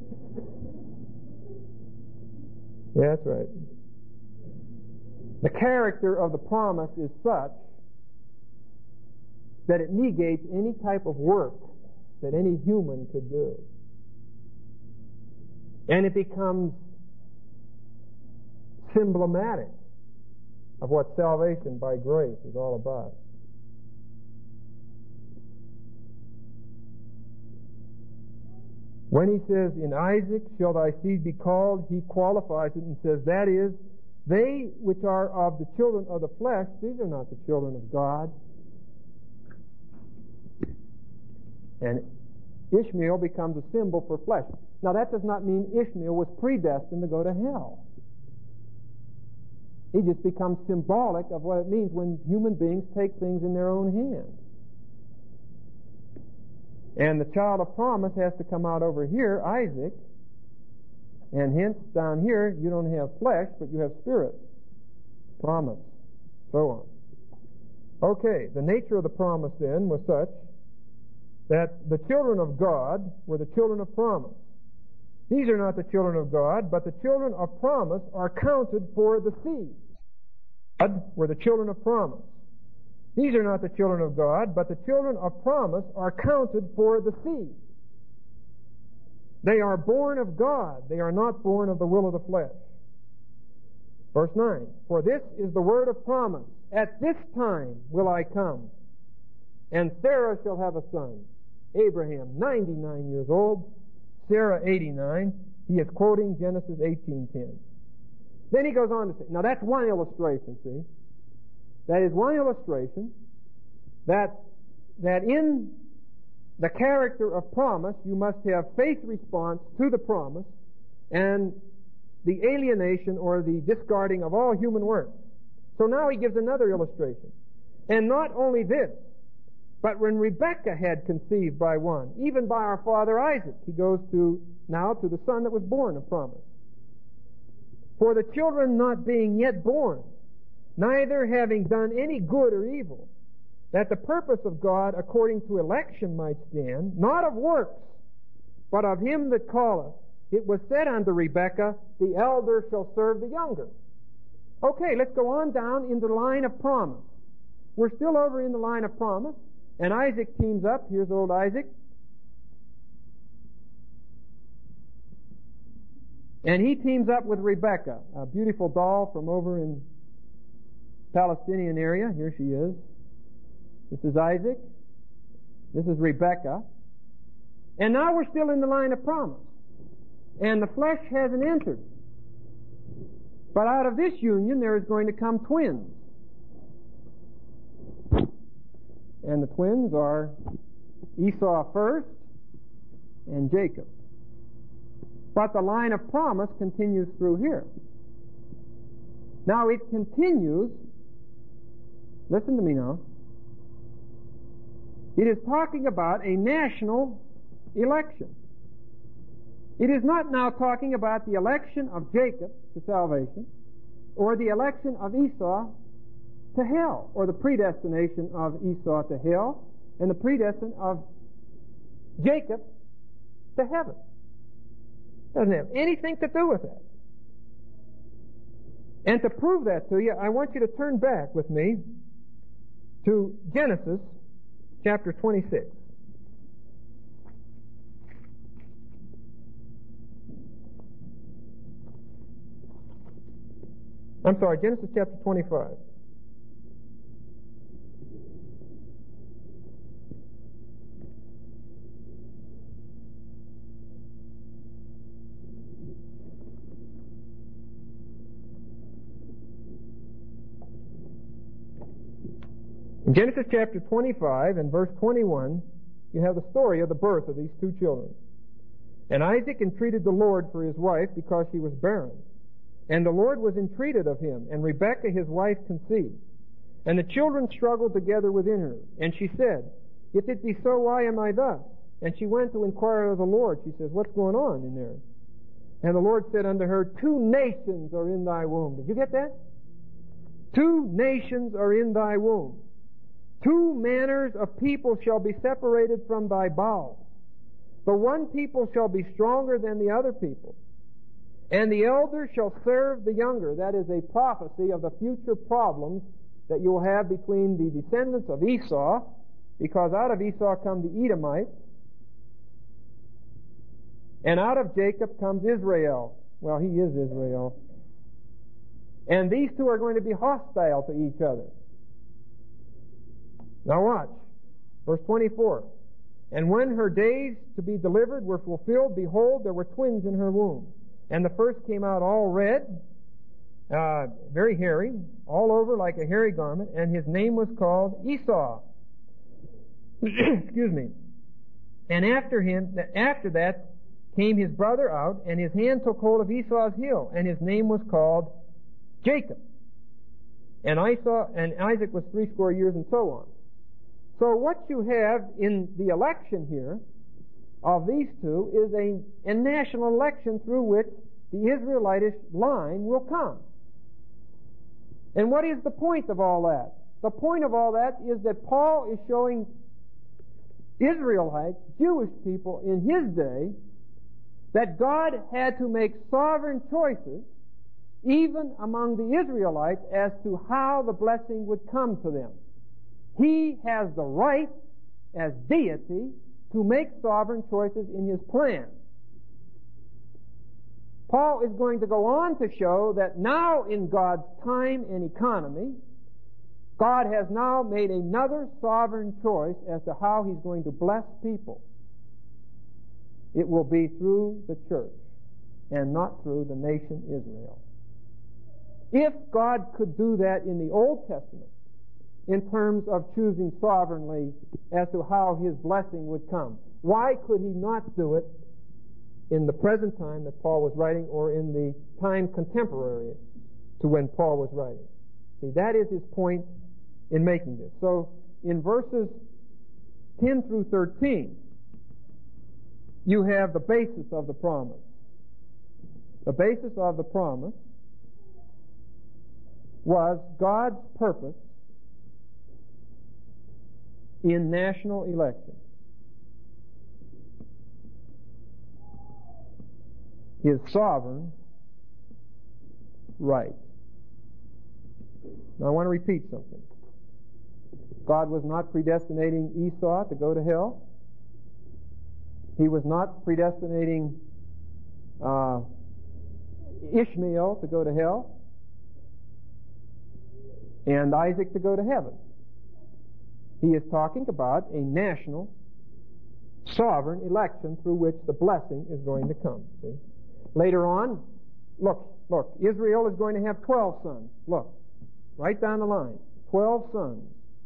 Yeah, that's right. The character of the promise is such that it negates any type of work that any human could do. And it becomes symbolic of what salvation by grace is all about. When he says, in Isaac shall thy seed be called, he qualifies it and says, that is, they which are of the children of the flesh, these are not the children of God. And Ishmael becomes a symbol for flesh. Now that does not mean Ishmael was predestined to go to hell. He just becomes symbolic of what it means when human beings take things in their own hands. And the child of promise has to come out over here, Isaac, and hence down here you don't have flesh, but you have spirit. Promise. So on. Okay, the nature of the promise then was such that the children of God were the children of promise. These are not the children of God, but the children of promise are counted for the seed. God were the children of promise. These are not the children of God, but the children of promise are counted for the seed. They are born of God. They are not born of the will of the flesh. Verse nine, for this is the word of promise. At this time will I come, and Sarah shall have a son. Abraham, ninety-nine years old, Sarah, eighty-nine. He is quoting Genesis eighteen ten. Then he goes on to say, now that's one illustration, see? That is one illustration that, that in the character of promise, you must have faith response to the promise and the alienation or the discarding of all human works. So now he gives another illustration. And not only this, but when Rebekah had conceived by one, even by our father Isaac, he goes to now to the son that was born of promise. For the children not being yet born, neither having done any good or evil, that the purpose of God according to election might stand, not of works, but of him that calleth, it was said unto Rebekah, the elder shall serve the younger. Okay, let's go on down in the line of promise. We're still over in the line of promise, and Isaac teams up. Here's old Isaac. And he teams up with Rebekah, a beautiful doll from over in Palestinian area. Here she is. This is Isaac. This is Rebekah. And now we're still in the line of promise. And the flesh hasn't entered. But out of this union there is going to come twins. And the twins are Esau first and Jacob. But the line of promise continues through here. Now it continues, listen to me now, it is talking about a national election. It is not now talking about the election of Jacob to salvation, or the election of Esau to hell, or the predestination of Esau to hell, and the predestination of Jacob to heaven. Doesn't have anything to do with that. And to prove that to you, I want you to turn back with me to Genesis chapter twenty-six. I'm sorry, Genesis chapter twenty-five. In Genesis chapter twenty-five and verse twenty-one, you have the story of the birth of these two children. And Isaac entreated the Lord for his wife because she was barren. And the Lord was entreated of him, and Rebekah his wife conceived. And the children struggled together within her. And she said, if it be so, why am I thus? And she went to inquire of the Lord. She says, what's going on in there? And the Lord said unto her, two nations are in thy womb. Did you get that? Two nations are in thy womb. Two manners of people shall be separated from thy bowels. The one people shall be stronger than the other people. And the elder shall serve the younger. That is a prophecy of the future problems that you will have between the descendants of Esau, because out of Esau come the Edomites, and out of Jacob comes Israel. Well, he is Israel. And these two are going to be hostile to each other. Now watch. Verse twenty-four. And when her days to be delivered were fulfilled, behold, there were twins in her womb. And the first came out all red, uh, very hairy, all over like a hairy garment, and his name was called Esau. Excuse me. And after him, after that came his brother out, and his hand took hold of Esau's heel, and his name was called Jacob. And Esau, and Isaac was threescore years, and so on. So what you have in the election here of these two is a, a national election through which the Israelitish line will come. And what is the point of all that? The point of all that is that Paul is showing Israelites, Jewish people in his day, that God had to make sovereign choices even among the Israelites as to how the blessing would come to them. He has the right as deity to make sovereign choices in his plan. Paul is going to go on to show that now in God's time and economy, God has now made another sovereign choice as to how he's going to bless people. It will be through the church and not through the nation Israel. If God could do that in the Old Testament, in terms of choosing sovereignly as to how his blessing would come, why could he not do it in the present time that Paul was writing, or in the time contemporary to when Paul was writing? See, that is his point in making this. So, in verses ten through thirteen, you have the basis of the promise. The basis of the promise was God's purpose in national election. His sovereign right. Now I want to repeat something. God was not predestinating Esau to go to hell. He was not predestinating uh, Ishmael to go to hell and Isaac to go to heaven. He is talking about a national sovereign election through which the blessing is going to come. See? Later on, look, look, Israel is going to have twelve sons. Look, right down the line, twelve sons.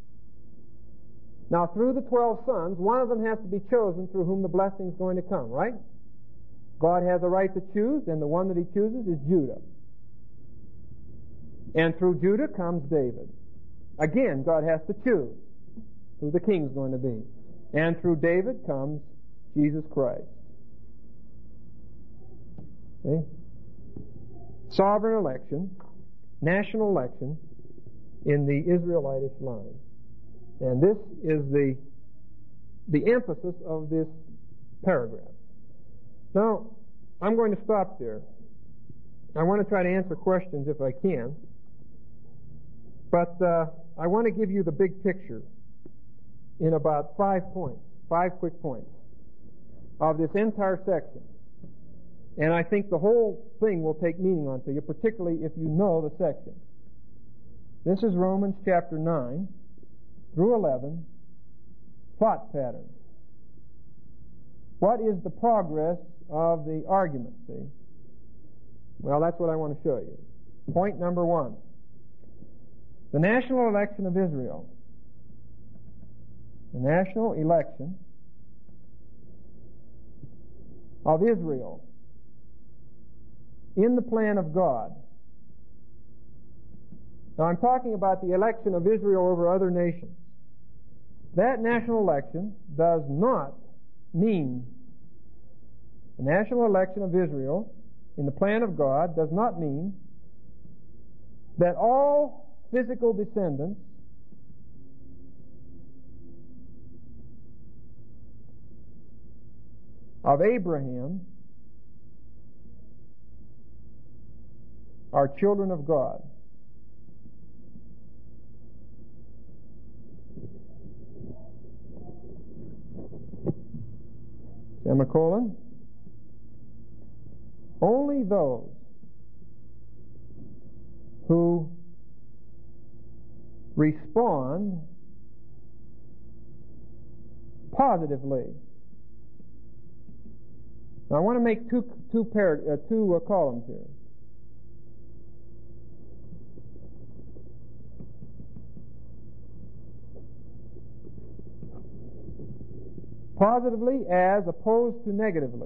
Now, through the twelve sons, one of them has to be chosen through whom the blessing is going to come, right? God has a right to choose, and the one that he chooses is Judah. And through Judah comes David. Again, God has to choose who the king is going to be. And through David comes Jesus Christ. See? Sovereign election, national election in the Israelitish line. And this is the, the emphasis of this paragraph. Now, I'm going to stop there. I want to try to answer questions if I can. But uh, I want to give you the big picture in about five points, five quick points of this entire section. And I think the whole thing will take meaning onto you, particularly if you know the section. This is Romans chapter nine through eleven, thought pattern. What is the progress of the argument, see? Well, that's what I want to show you. Point number one. The national election of Israel. The national election of Israel in the plan of God. Now I'm talking about the election of Israel over other nations. That national election does not mean, the national election of Israel in the plan of God does not mean that all physical descendants of Abraham are children of God. Semicolon. Only those who respond positively. Now I want to make two two par- uh, two uh, columns here. Positively as opposed to negatively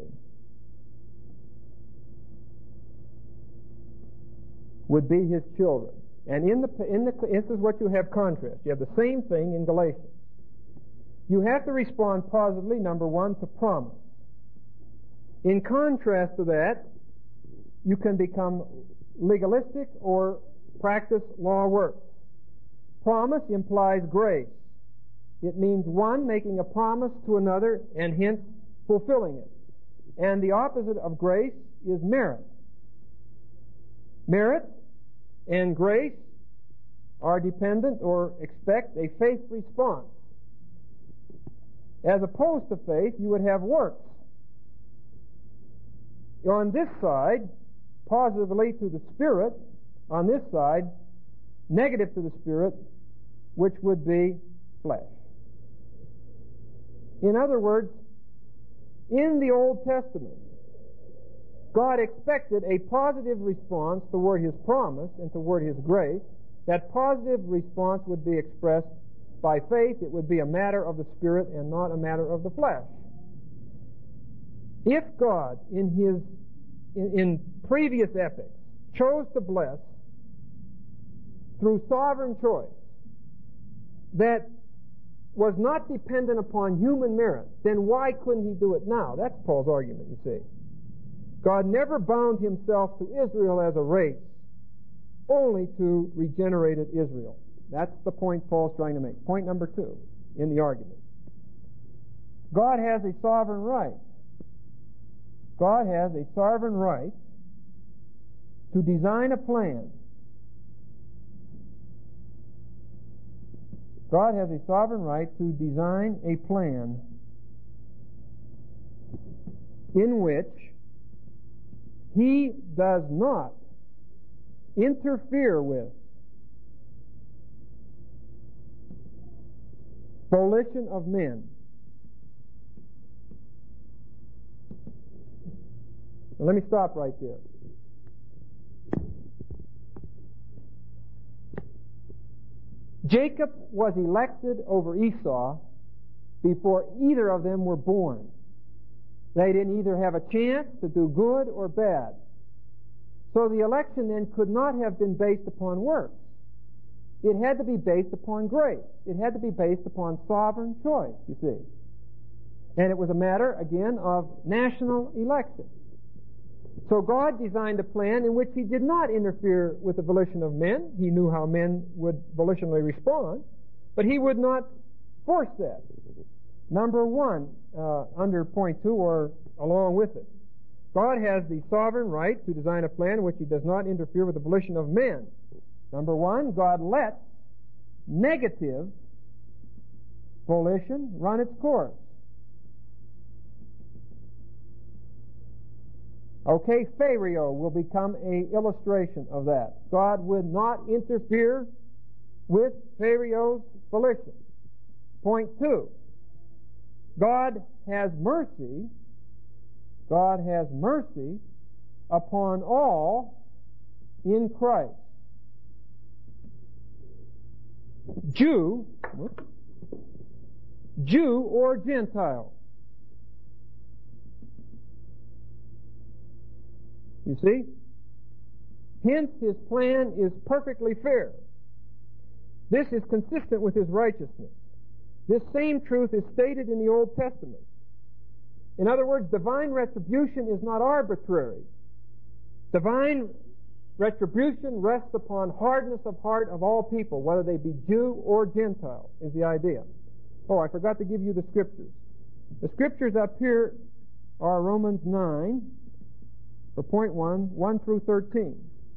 would be his children. And in the in the this is what you have contrast. You have the same thing in Galatians. You have to respond positively, number one, to promise. In contrast to that, you can become legalistic or practice law works. Promise implies grace. It means one making a promise to another and hence fulfilling it. And the opposite of grace is merit. Merit and grace are dependent or expect a faith response. As opposed to faith, you would have works. On this side, positively to the Spirit. On this side, negative to the Spirit, which would be flesh. In other words, in the Old Testament, God expected a positive response toward His promise and toward His grace. That positive response would be expressed by faith. It would be a matter of the Spirit and not a matter of the flesh. If God, in His in, in previous epochs, chose to bless through sovereign choice that was not dependent upon human merit, then why couldn't He do it now? That's Paul's argument, you see. God never bound Himself to Israel as a race, only to regenerated Israel. That's the point Paul's trying to make. Point number two in the argument. God has a sovereign right. God has a sovereign right to design a plan. God has a sovereign right to design a plan in which He does not interfere with volition of men. Now, let me stop right there. Jacob was elected over Esau before either of them were born. They didn't either have a chance to do good or bad. So the election then could not have been based upon works. It had to be based upon grace. It had to be based upon sovereign choice, you see. And it was a matter, again, of national election. So God designed a plan in which He did not interfere with the volition of men. He knew how men would volitionally respond, but He would not force that. Number one, uh, under point two or along with it, God has the sovereign right to design a plan in which He does not interfere with the volition of men. Number one, God lets negative volition run its course. Okay, Pharaoh will become an illustration of that. God would not interfere with Pharaoh's volition. Point two, God has mercy, God has mercy upon all in Christ. Jew, Jew or Gentile. You see? Hence, His plan is perfectly fair. This is consistent with His righteousness. This same truth is stated in the Old Testament. In other words, divine retribution is not arbitrary. Divine retribution rests upon hardness of heart of all people, whether they be Jew or Gentile, is the idea. Oh, I forgot to give you the scriptures. The scriptures up here are Romans nine, for point one, one through thirteen.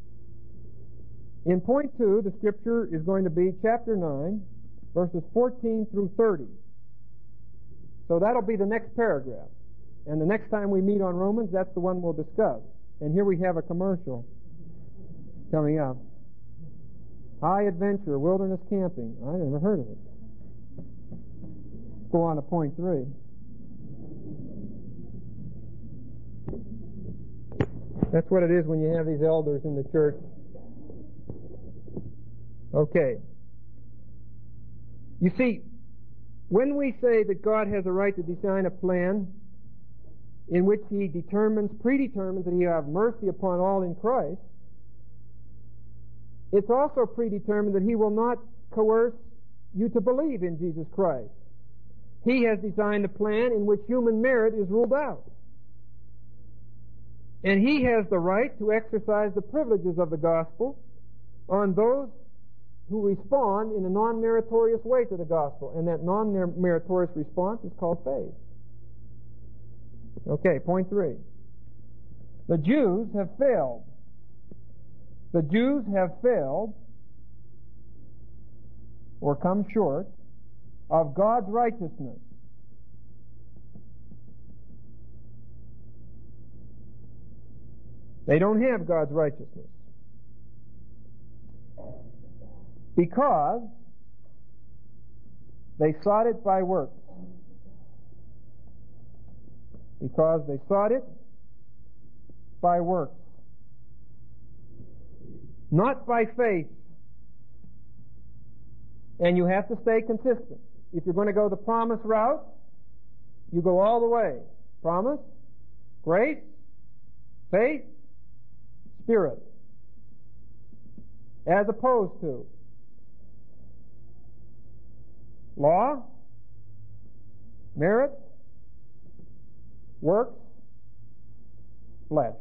In point two, the scripture is going to be chapter nine, verses fourteen through thirty. So that'll be the next paragraph. And the next time we meet on Romans, that's the one we'll discuss. And here we have a commercial coming up. High Adventure Wilderness Camping. I never heard of it. go on to point three. That's what it is when you have these elders in the church. Okay. You see, when we say that God has a right to design a plan in which He determines, predetermines that He will have mercy upon all in Christ, it's also predetermined that He will not coerce you to believe in Jesus Christ. He has designed a plan in which human merit is ruled out. And He has the right to exercise the privileges of the gospel on those who respond in a non-meritorious way to the gospel. And that non-meritorious response is called faith. Okay, point three. The Jews have failed. The Jews have failed or come short of God's righteousness. They don't have God's righteousness because they sought it by works. Because they sought it by works. Not by faith. And you have to stay consistent. If you're going to go the promise route, you go all the way. Promise, grace, faith, Spirit. As opposed to law, merit, works, flesh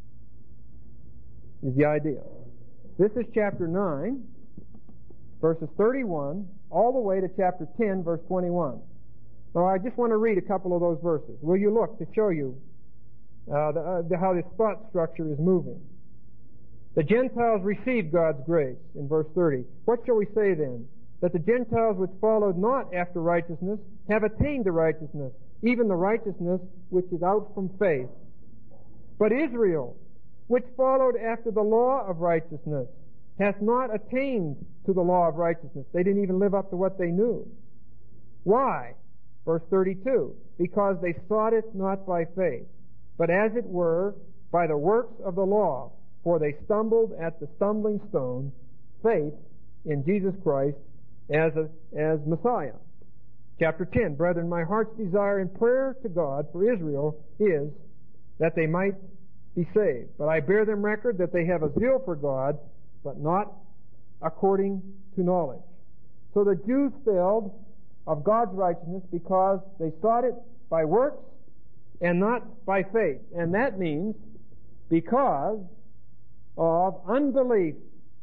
is the idea. This is chapter nine, verses thirty-one, all the way to chapter ten, verse twenty-one. Now, I just want to read a couple of those verses. Will you look to show you uh, the, uh, the, how this thought structure is moving? The Gentiles received God's grace, in verse thirty. What shall we say then? That the Gentiles which followed not after righteousness have attained to righteousness, even the righteousness which is out from faith. But Israel, which followed after the law of righteousness, hath not attained to the law of righteousness. They didn't even live up to what they knew. Why? Verse thirty-two. Because they sought it not by faith, but as it were by the works of the law. For they stumbled at the stumbling stone, faith in Jesus Christ as a, as Messiah. Chapter ten. Brethren, my heart's desire and prayer to God for Israel is that they might be saved. But I bear them record that they have a zeal for God, but not according to knowledge. So the Jews failed of God's righteousness because they sought it by works and not by faith. And that means because of unbelief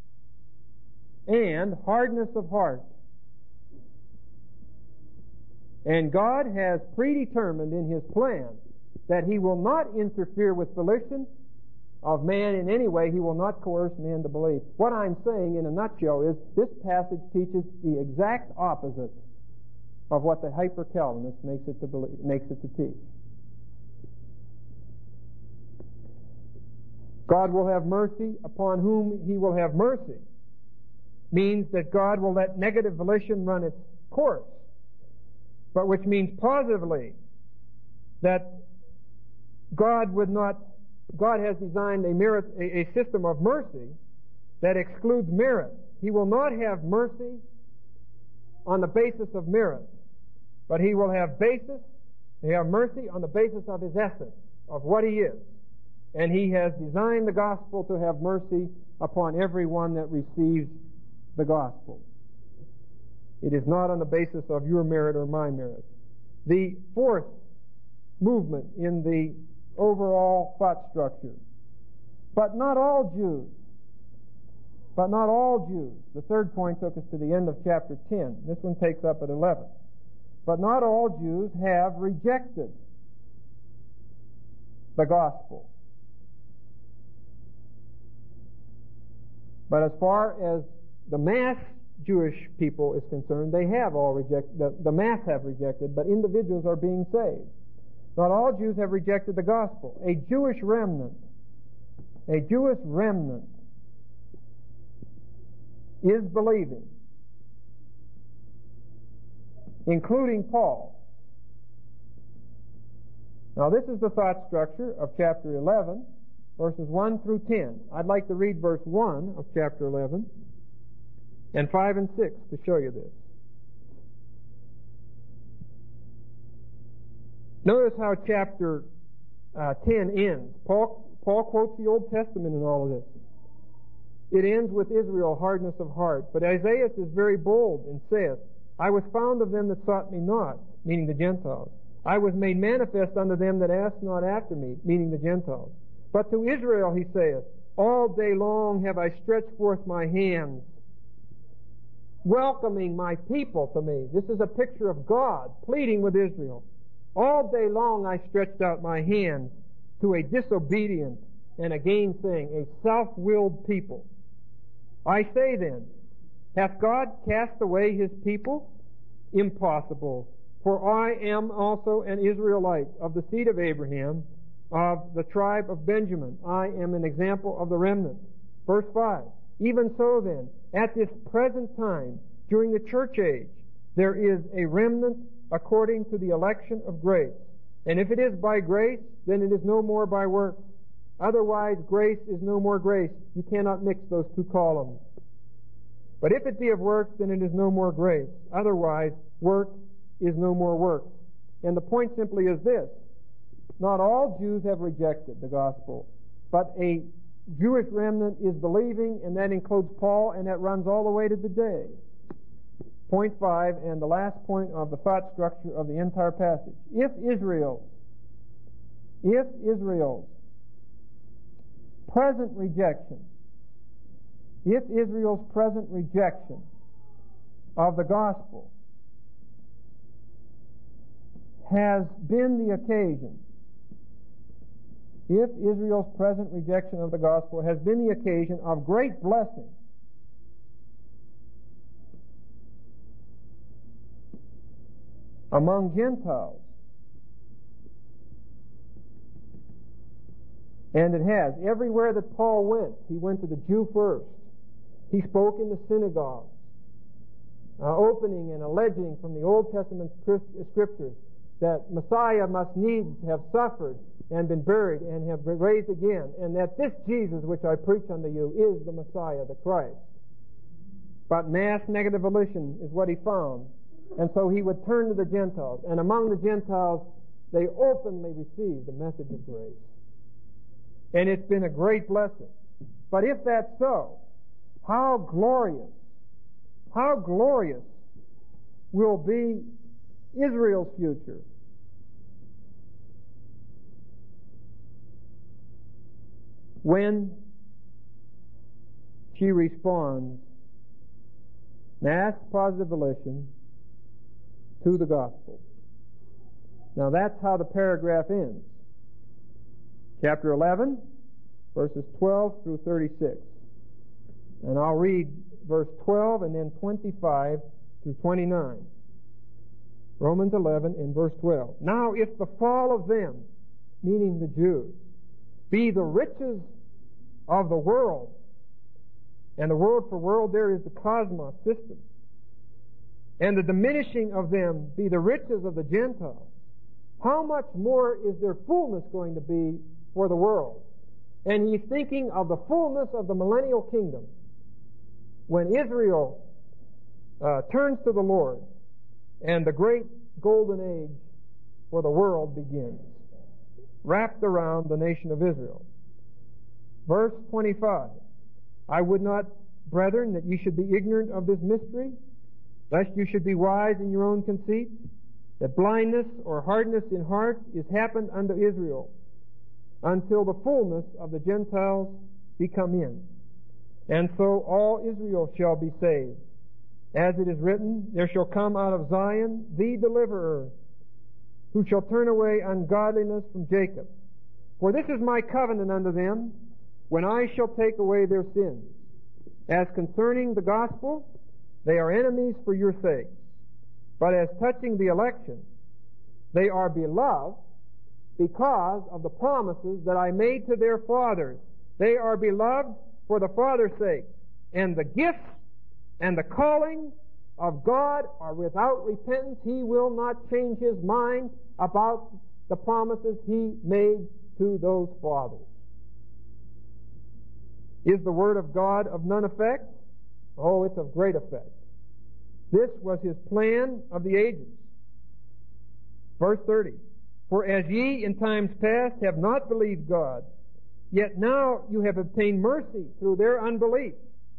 and hardness of heart. And God has predetermined in His plan that He will not interfere with volition of man in any way. He will not coerce man to believe. What I'm saying in a nutshell is this passage teaches the exact opposite of what the hyper-Calvinist makes it to believe, makes it to teach. God will have mercy upon whom He will have mercy means that God will let negative volition run its course, but which means positively that God would not, God has designed a merit, a, a system of mercy that excludes merit. He will not have mercy on the basis of merit, but He will have basis, He have mercy on the basis of His essence, of what He is. And He has designed the gospel to have mercy upon everyone that receives the gospel. It is not on the basis of your merit or my merit. The fourth movement in the overall thought structure. But not all Jews. But not all Jews. The third point took us to the end of chapter ten. This one takes up at eleven. But not all Jews have rejected the gospel. But as far as the mass Jewish people is concerned, they have all rejected, the, the mass have rejected, but individuals are being saved. Not all Jews have rejected the gospel. A Jewish remnant, a Jewish remnant is believing, including Paul. Now this is the thought structure of chapter eleven, verses one through ten. I'd like to read verse one of chapter eleven and five and six to show you this. Notice how chapter uh, ten ends. Paul, Paul quotes the Old Testament in all of this. It ends with Israel, hardness of heart. But Isaiah is very bold and says, I was found of them that sought me not, meaning the Gentiles. I was made manifest unto them that asked not after me, meaning the Gentiles. But to Israel he saith, all day long have I stretched forth my hands, welcoming my people to me. This is a picture of God pleading with Israel. All day long I stretched out my hands to a disobedient and a gainsaying, a self-willed people. I say then, hath God cast away his people? Impossible. For I am also an Israelite of the seed of Abraham, of the tribe of Benjamin. I am an example of the remnant. Verse five. Even so then, at this present time, during the church age, there is a remnant according to the election of grace. And if it is by grace, then it is no more by works. Otherwise, grace is no more grace. You cannot mix those two columns. But if it be of works, then it is no more grace. Otherwise, work is no more works. And the point simply is this. Not all Jews have rejected the gospel, but a Jewish remnant is believing, and that includes Paul, and that runs all the way to today. Point five, and the last point of the thought structure of the entire passage. If Israel, if Israel's present rejection, if Israel's present rejection of the gospel has been the occasion, if Israel's present rejection of the gospel has been the occasion of great blessing, among Gentiles, and it has. Everywhere that Paul went, he went to the Jew first. He spoke in the synagogues, uh, opening and alleging from the Old Testament scriptures that Messiah must needs have suffered and been buried and have been raised again, and that this Jesus which I preach unto you is the Messiah, the Christ. But mass negative volition is what he found. And so he would turn to the Gentiles. And among the Gentiles, they openly received the message of grace. And it's been a great blessing. But if that's so, how glorious, how glorious will be Israel's future when she responds, mass positive volition, to the gospel. Now that's how the paragraph ends. Chapter eleven, verses twelve through thirty-six. And I'll read verse twelve and then twenty-five through twenty-nine. Romans eleven and verse twelve. Now if the fall of them, meaning the Jews, be the riches of the world, and the word for world there is the cosmos system, and the diminishing of them be the riches of the Gentiles, how much more is their fullness going to be for the world? And he's thinking of the fullness of the millennial kingdom when Israel uh, turns to the Lord and the great golden age for the world begins, wrapped around the nation of Israel. Verse twenty-five, I would not, brethren, that ye should be ignorant of this mystery, lest you should be wise in your own conceit, that blindness or hardness in heart is happened unto Israel, until the fullness of the Gentiles be come in. And so all Israel shall be saved. As it is written, there shall come out of Zion the deliverer, who shall turn away ungodliness from Jacob. For this is my covenant unto them, when I shall take away their sins. As concerning the gospel, they are enemies for your sakes. But as touching the election, they are beloved because of the promises that I made to their fathers. They are beloved for the Father's sake. And the gifts and the calling of God are without repentance. He will not change His mind about the promises He made to those fathers. Is the Word of God of none effect? Oh, it's of great effect. This was His plan of the ages. Verse thirty, for as ye in times past have not believed God, yet now you have obtained mercy through their unbelief.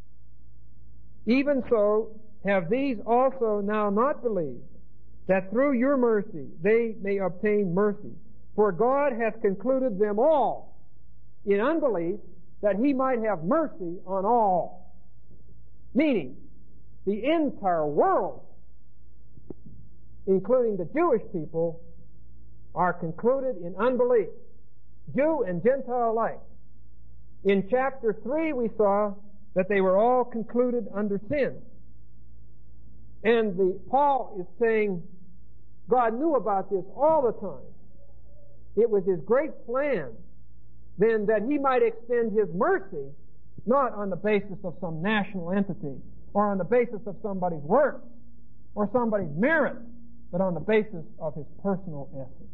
Even so have these also now not believed, that through your mercy they may obtain mercy. For God hath concluded them all in unbelief, that He might have mercy on all. Meaning, the entire world, including the Jewish people, are concluded in unbelief, Jew and Gentile alike. In chapter three we saw that they were all concluded under sin. And the Paul is saying God knew about this all the time. It was His great plan then that He might extend His mercy not on the basis of some national entity or on the basis of somebody's works or somebody's merit, but on the basis of His personal essence.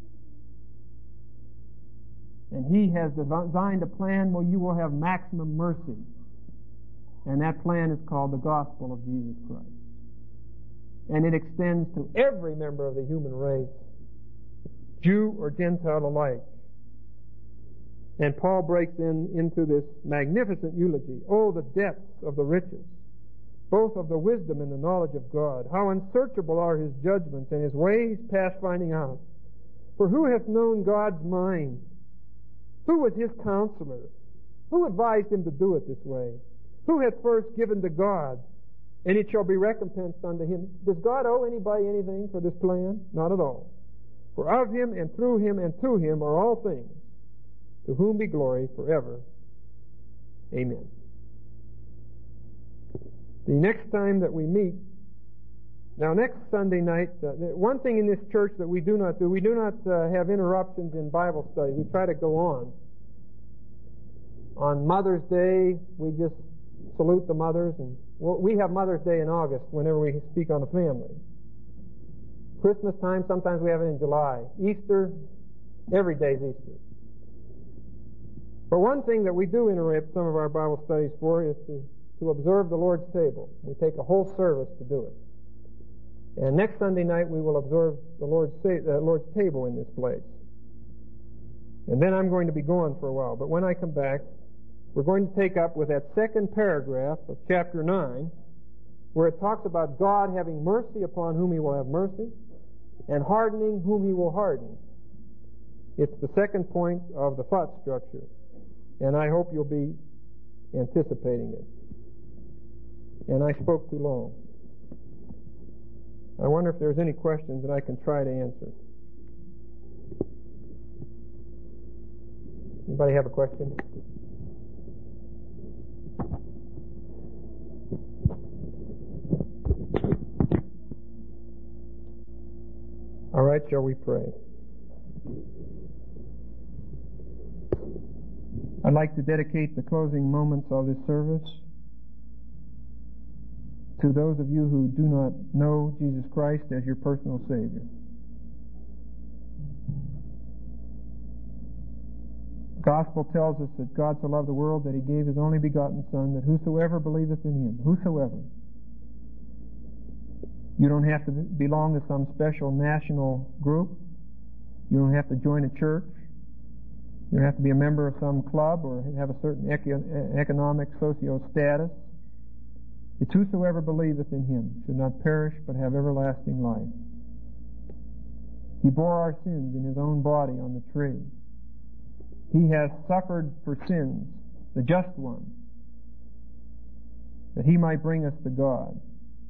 And He has designed a plan where you will have maximum mercy. And that plan is called the gospel of Jesus Christ. And it extends to every member of the human race, Jew or Gentile alike. And Paul breaks in into this magnificent eulogy. Oh, the depths of the riches, both of the wisdom and the knowledge of God. How unsearchable are His judgments, and His ways past finding out. For who hath known God's mind? Who was His counselor? Who advised Him to do it this way? Who hath first given to God, and it shall be recompensed unto Him? Does God owe anybody anything for this plan? Not at all. For of Him, and through Him, and to Him are all things, to whom be glory forever. Amen. The next time that we meet, now next Sunday night, uh, one thing in this church that we do not do, we do not uh, have interruptions in Bible study. We try to go on. On Mother's Day, we just salute the mothers, and well, we have Mother's Day in August whenever we speak on the family. Christmas time, sometimes we have it in July. Easter, every day's Easter. But one thing that we do interrupt some of our Bible studies for is to, to observe the Lord's table. We take a whole service to do it. And next Sunday night we will observe the Lord's, uh, Lord's table in this place. And then I'm going to be gone for a while. But when I come back, we're going to take up with that second paragraph of chapter nine, where it talks about God having mercy upon whom He will have mercy, and hardening whom He will harden. It's the second point of the thought structure. And I hope you'll be anticipating it. And I spoke too long. I wonder if there's any questions that I can try to answer. Anybody have a question? All right, shall we pray? I'd like to dedicate the closing moments of this service to those of you who do not know Jesus Christ as your personal Savior. The Gospel tells us that God so loved the world that He gave His only begotten Son, that whosoever believeth in Him, whosoever. You don't have to belong to some special national group. You don't have to join a church. You don't have to be a member of some club or have a certain economic, socio status. It's whosoever believeth in Him should not perish but have everlasting life. He bore our sins in His own body on the tree. He has suffered for sins, the just one, that He might bring us to God.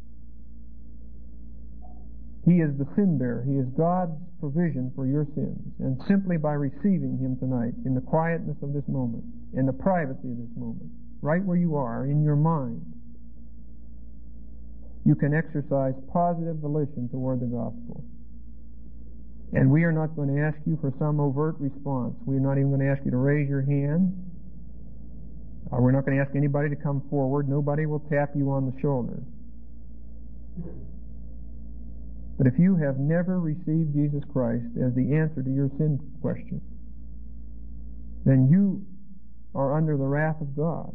He is the sin bearer. He is God's provision for your sins. And simply by receiving Him tonight, in the quietness of this moment, in the privacy of this moment, right where you are, in your mind, you can exercise positive volition toward the gospel. And we are not going to ask you for some overt response. We're not even going to ask you to raise your hand. Uh, we're not going to ask anybody to come forward. Nobody will tap you on the shoulder. But if you have never received Jesus Christ as the answer to your sin question, then you are under the wrath of God.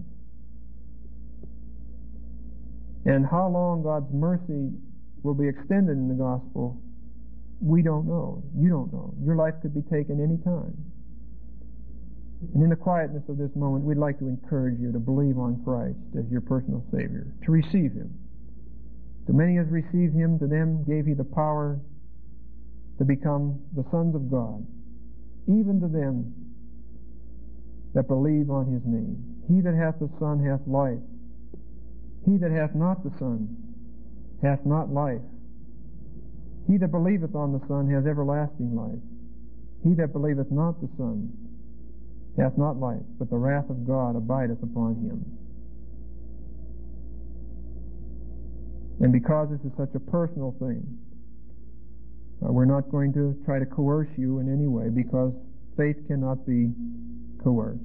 And how long God's mercy will be extended in the gospel, we don't know. You don't know. Your life could be taken any time. And in the quietness of this moment, we'd like to encourage you to believe on Christ as your personal Savior, to receive Him. To many as received Him, to them gave He the power to become the sons of God, even to them that believe on His name. He that hath the Son hath life. He that hath not the Son hath not life. He that believeth on the Son has everlasting life. He that believeth not the Son hath not life, but the wrath of God abideth upon him. And because this is such a personal thing, uh, we're not going to try to coerce you in any way, because faith cannot be coerced.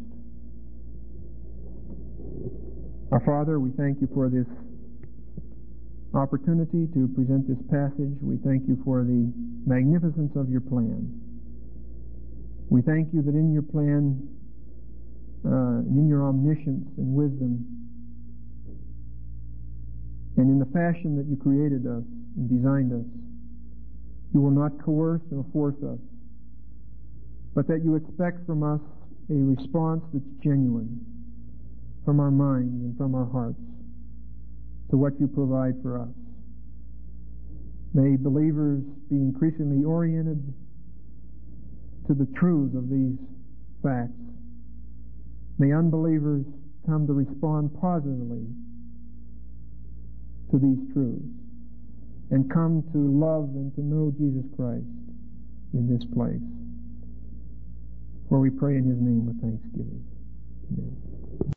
Our Father, we thank you for this opportunity to present this passage. We thank you for the magnificence of your plan. We thank you that in your plan, uh, and in your omniscience and wisdom, and in the fashion that you created us and designed us, you will not coerce or force us, but that you expect from us a response that's genuine from our minds and from our hearts to what you provide for us. May believers be increasingly oriented to the truths of these facts. May unbelievers come to respond positively to these truths and come to love and to know Jesus Christ in this place. For we pray in His name with thanksgiving. Amen.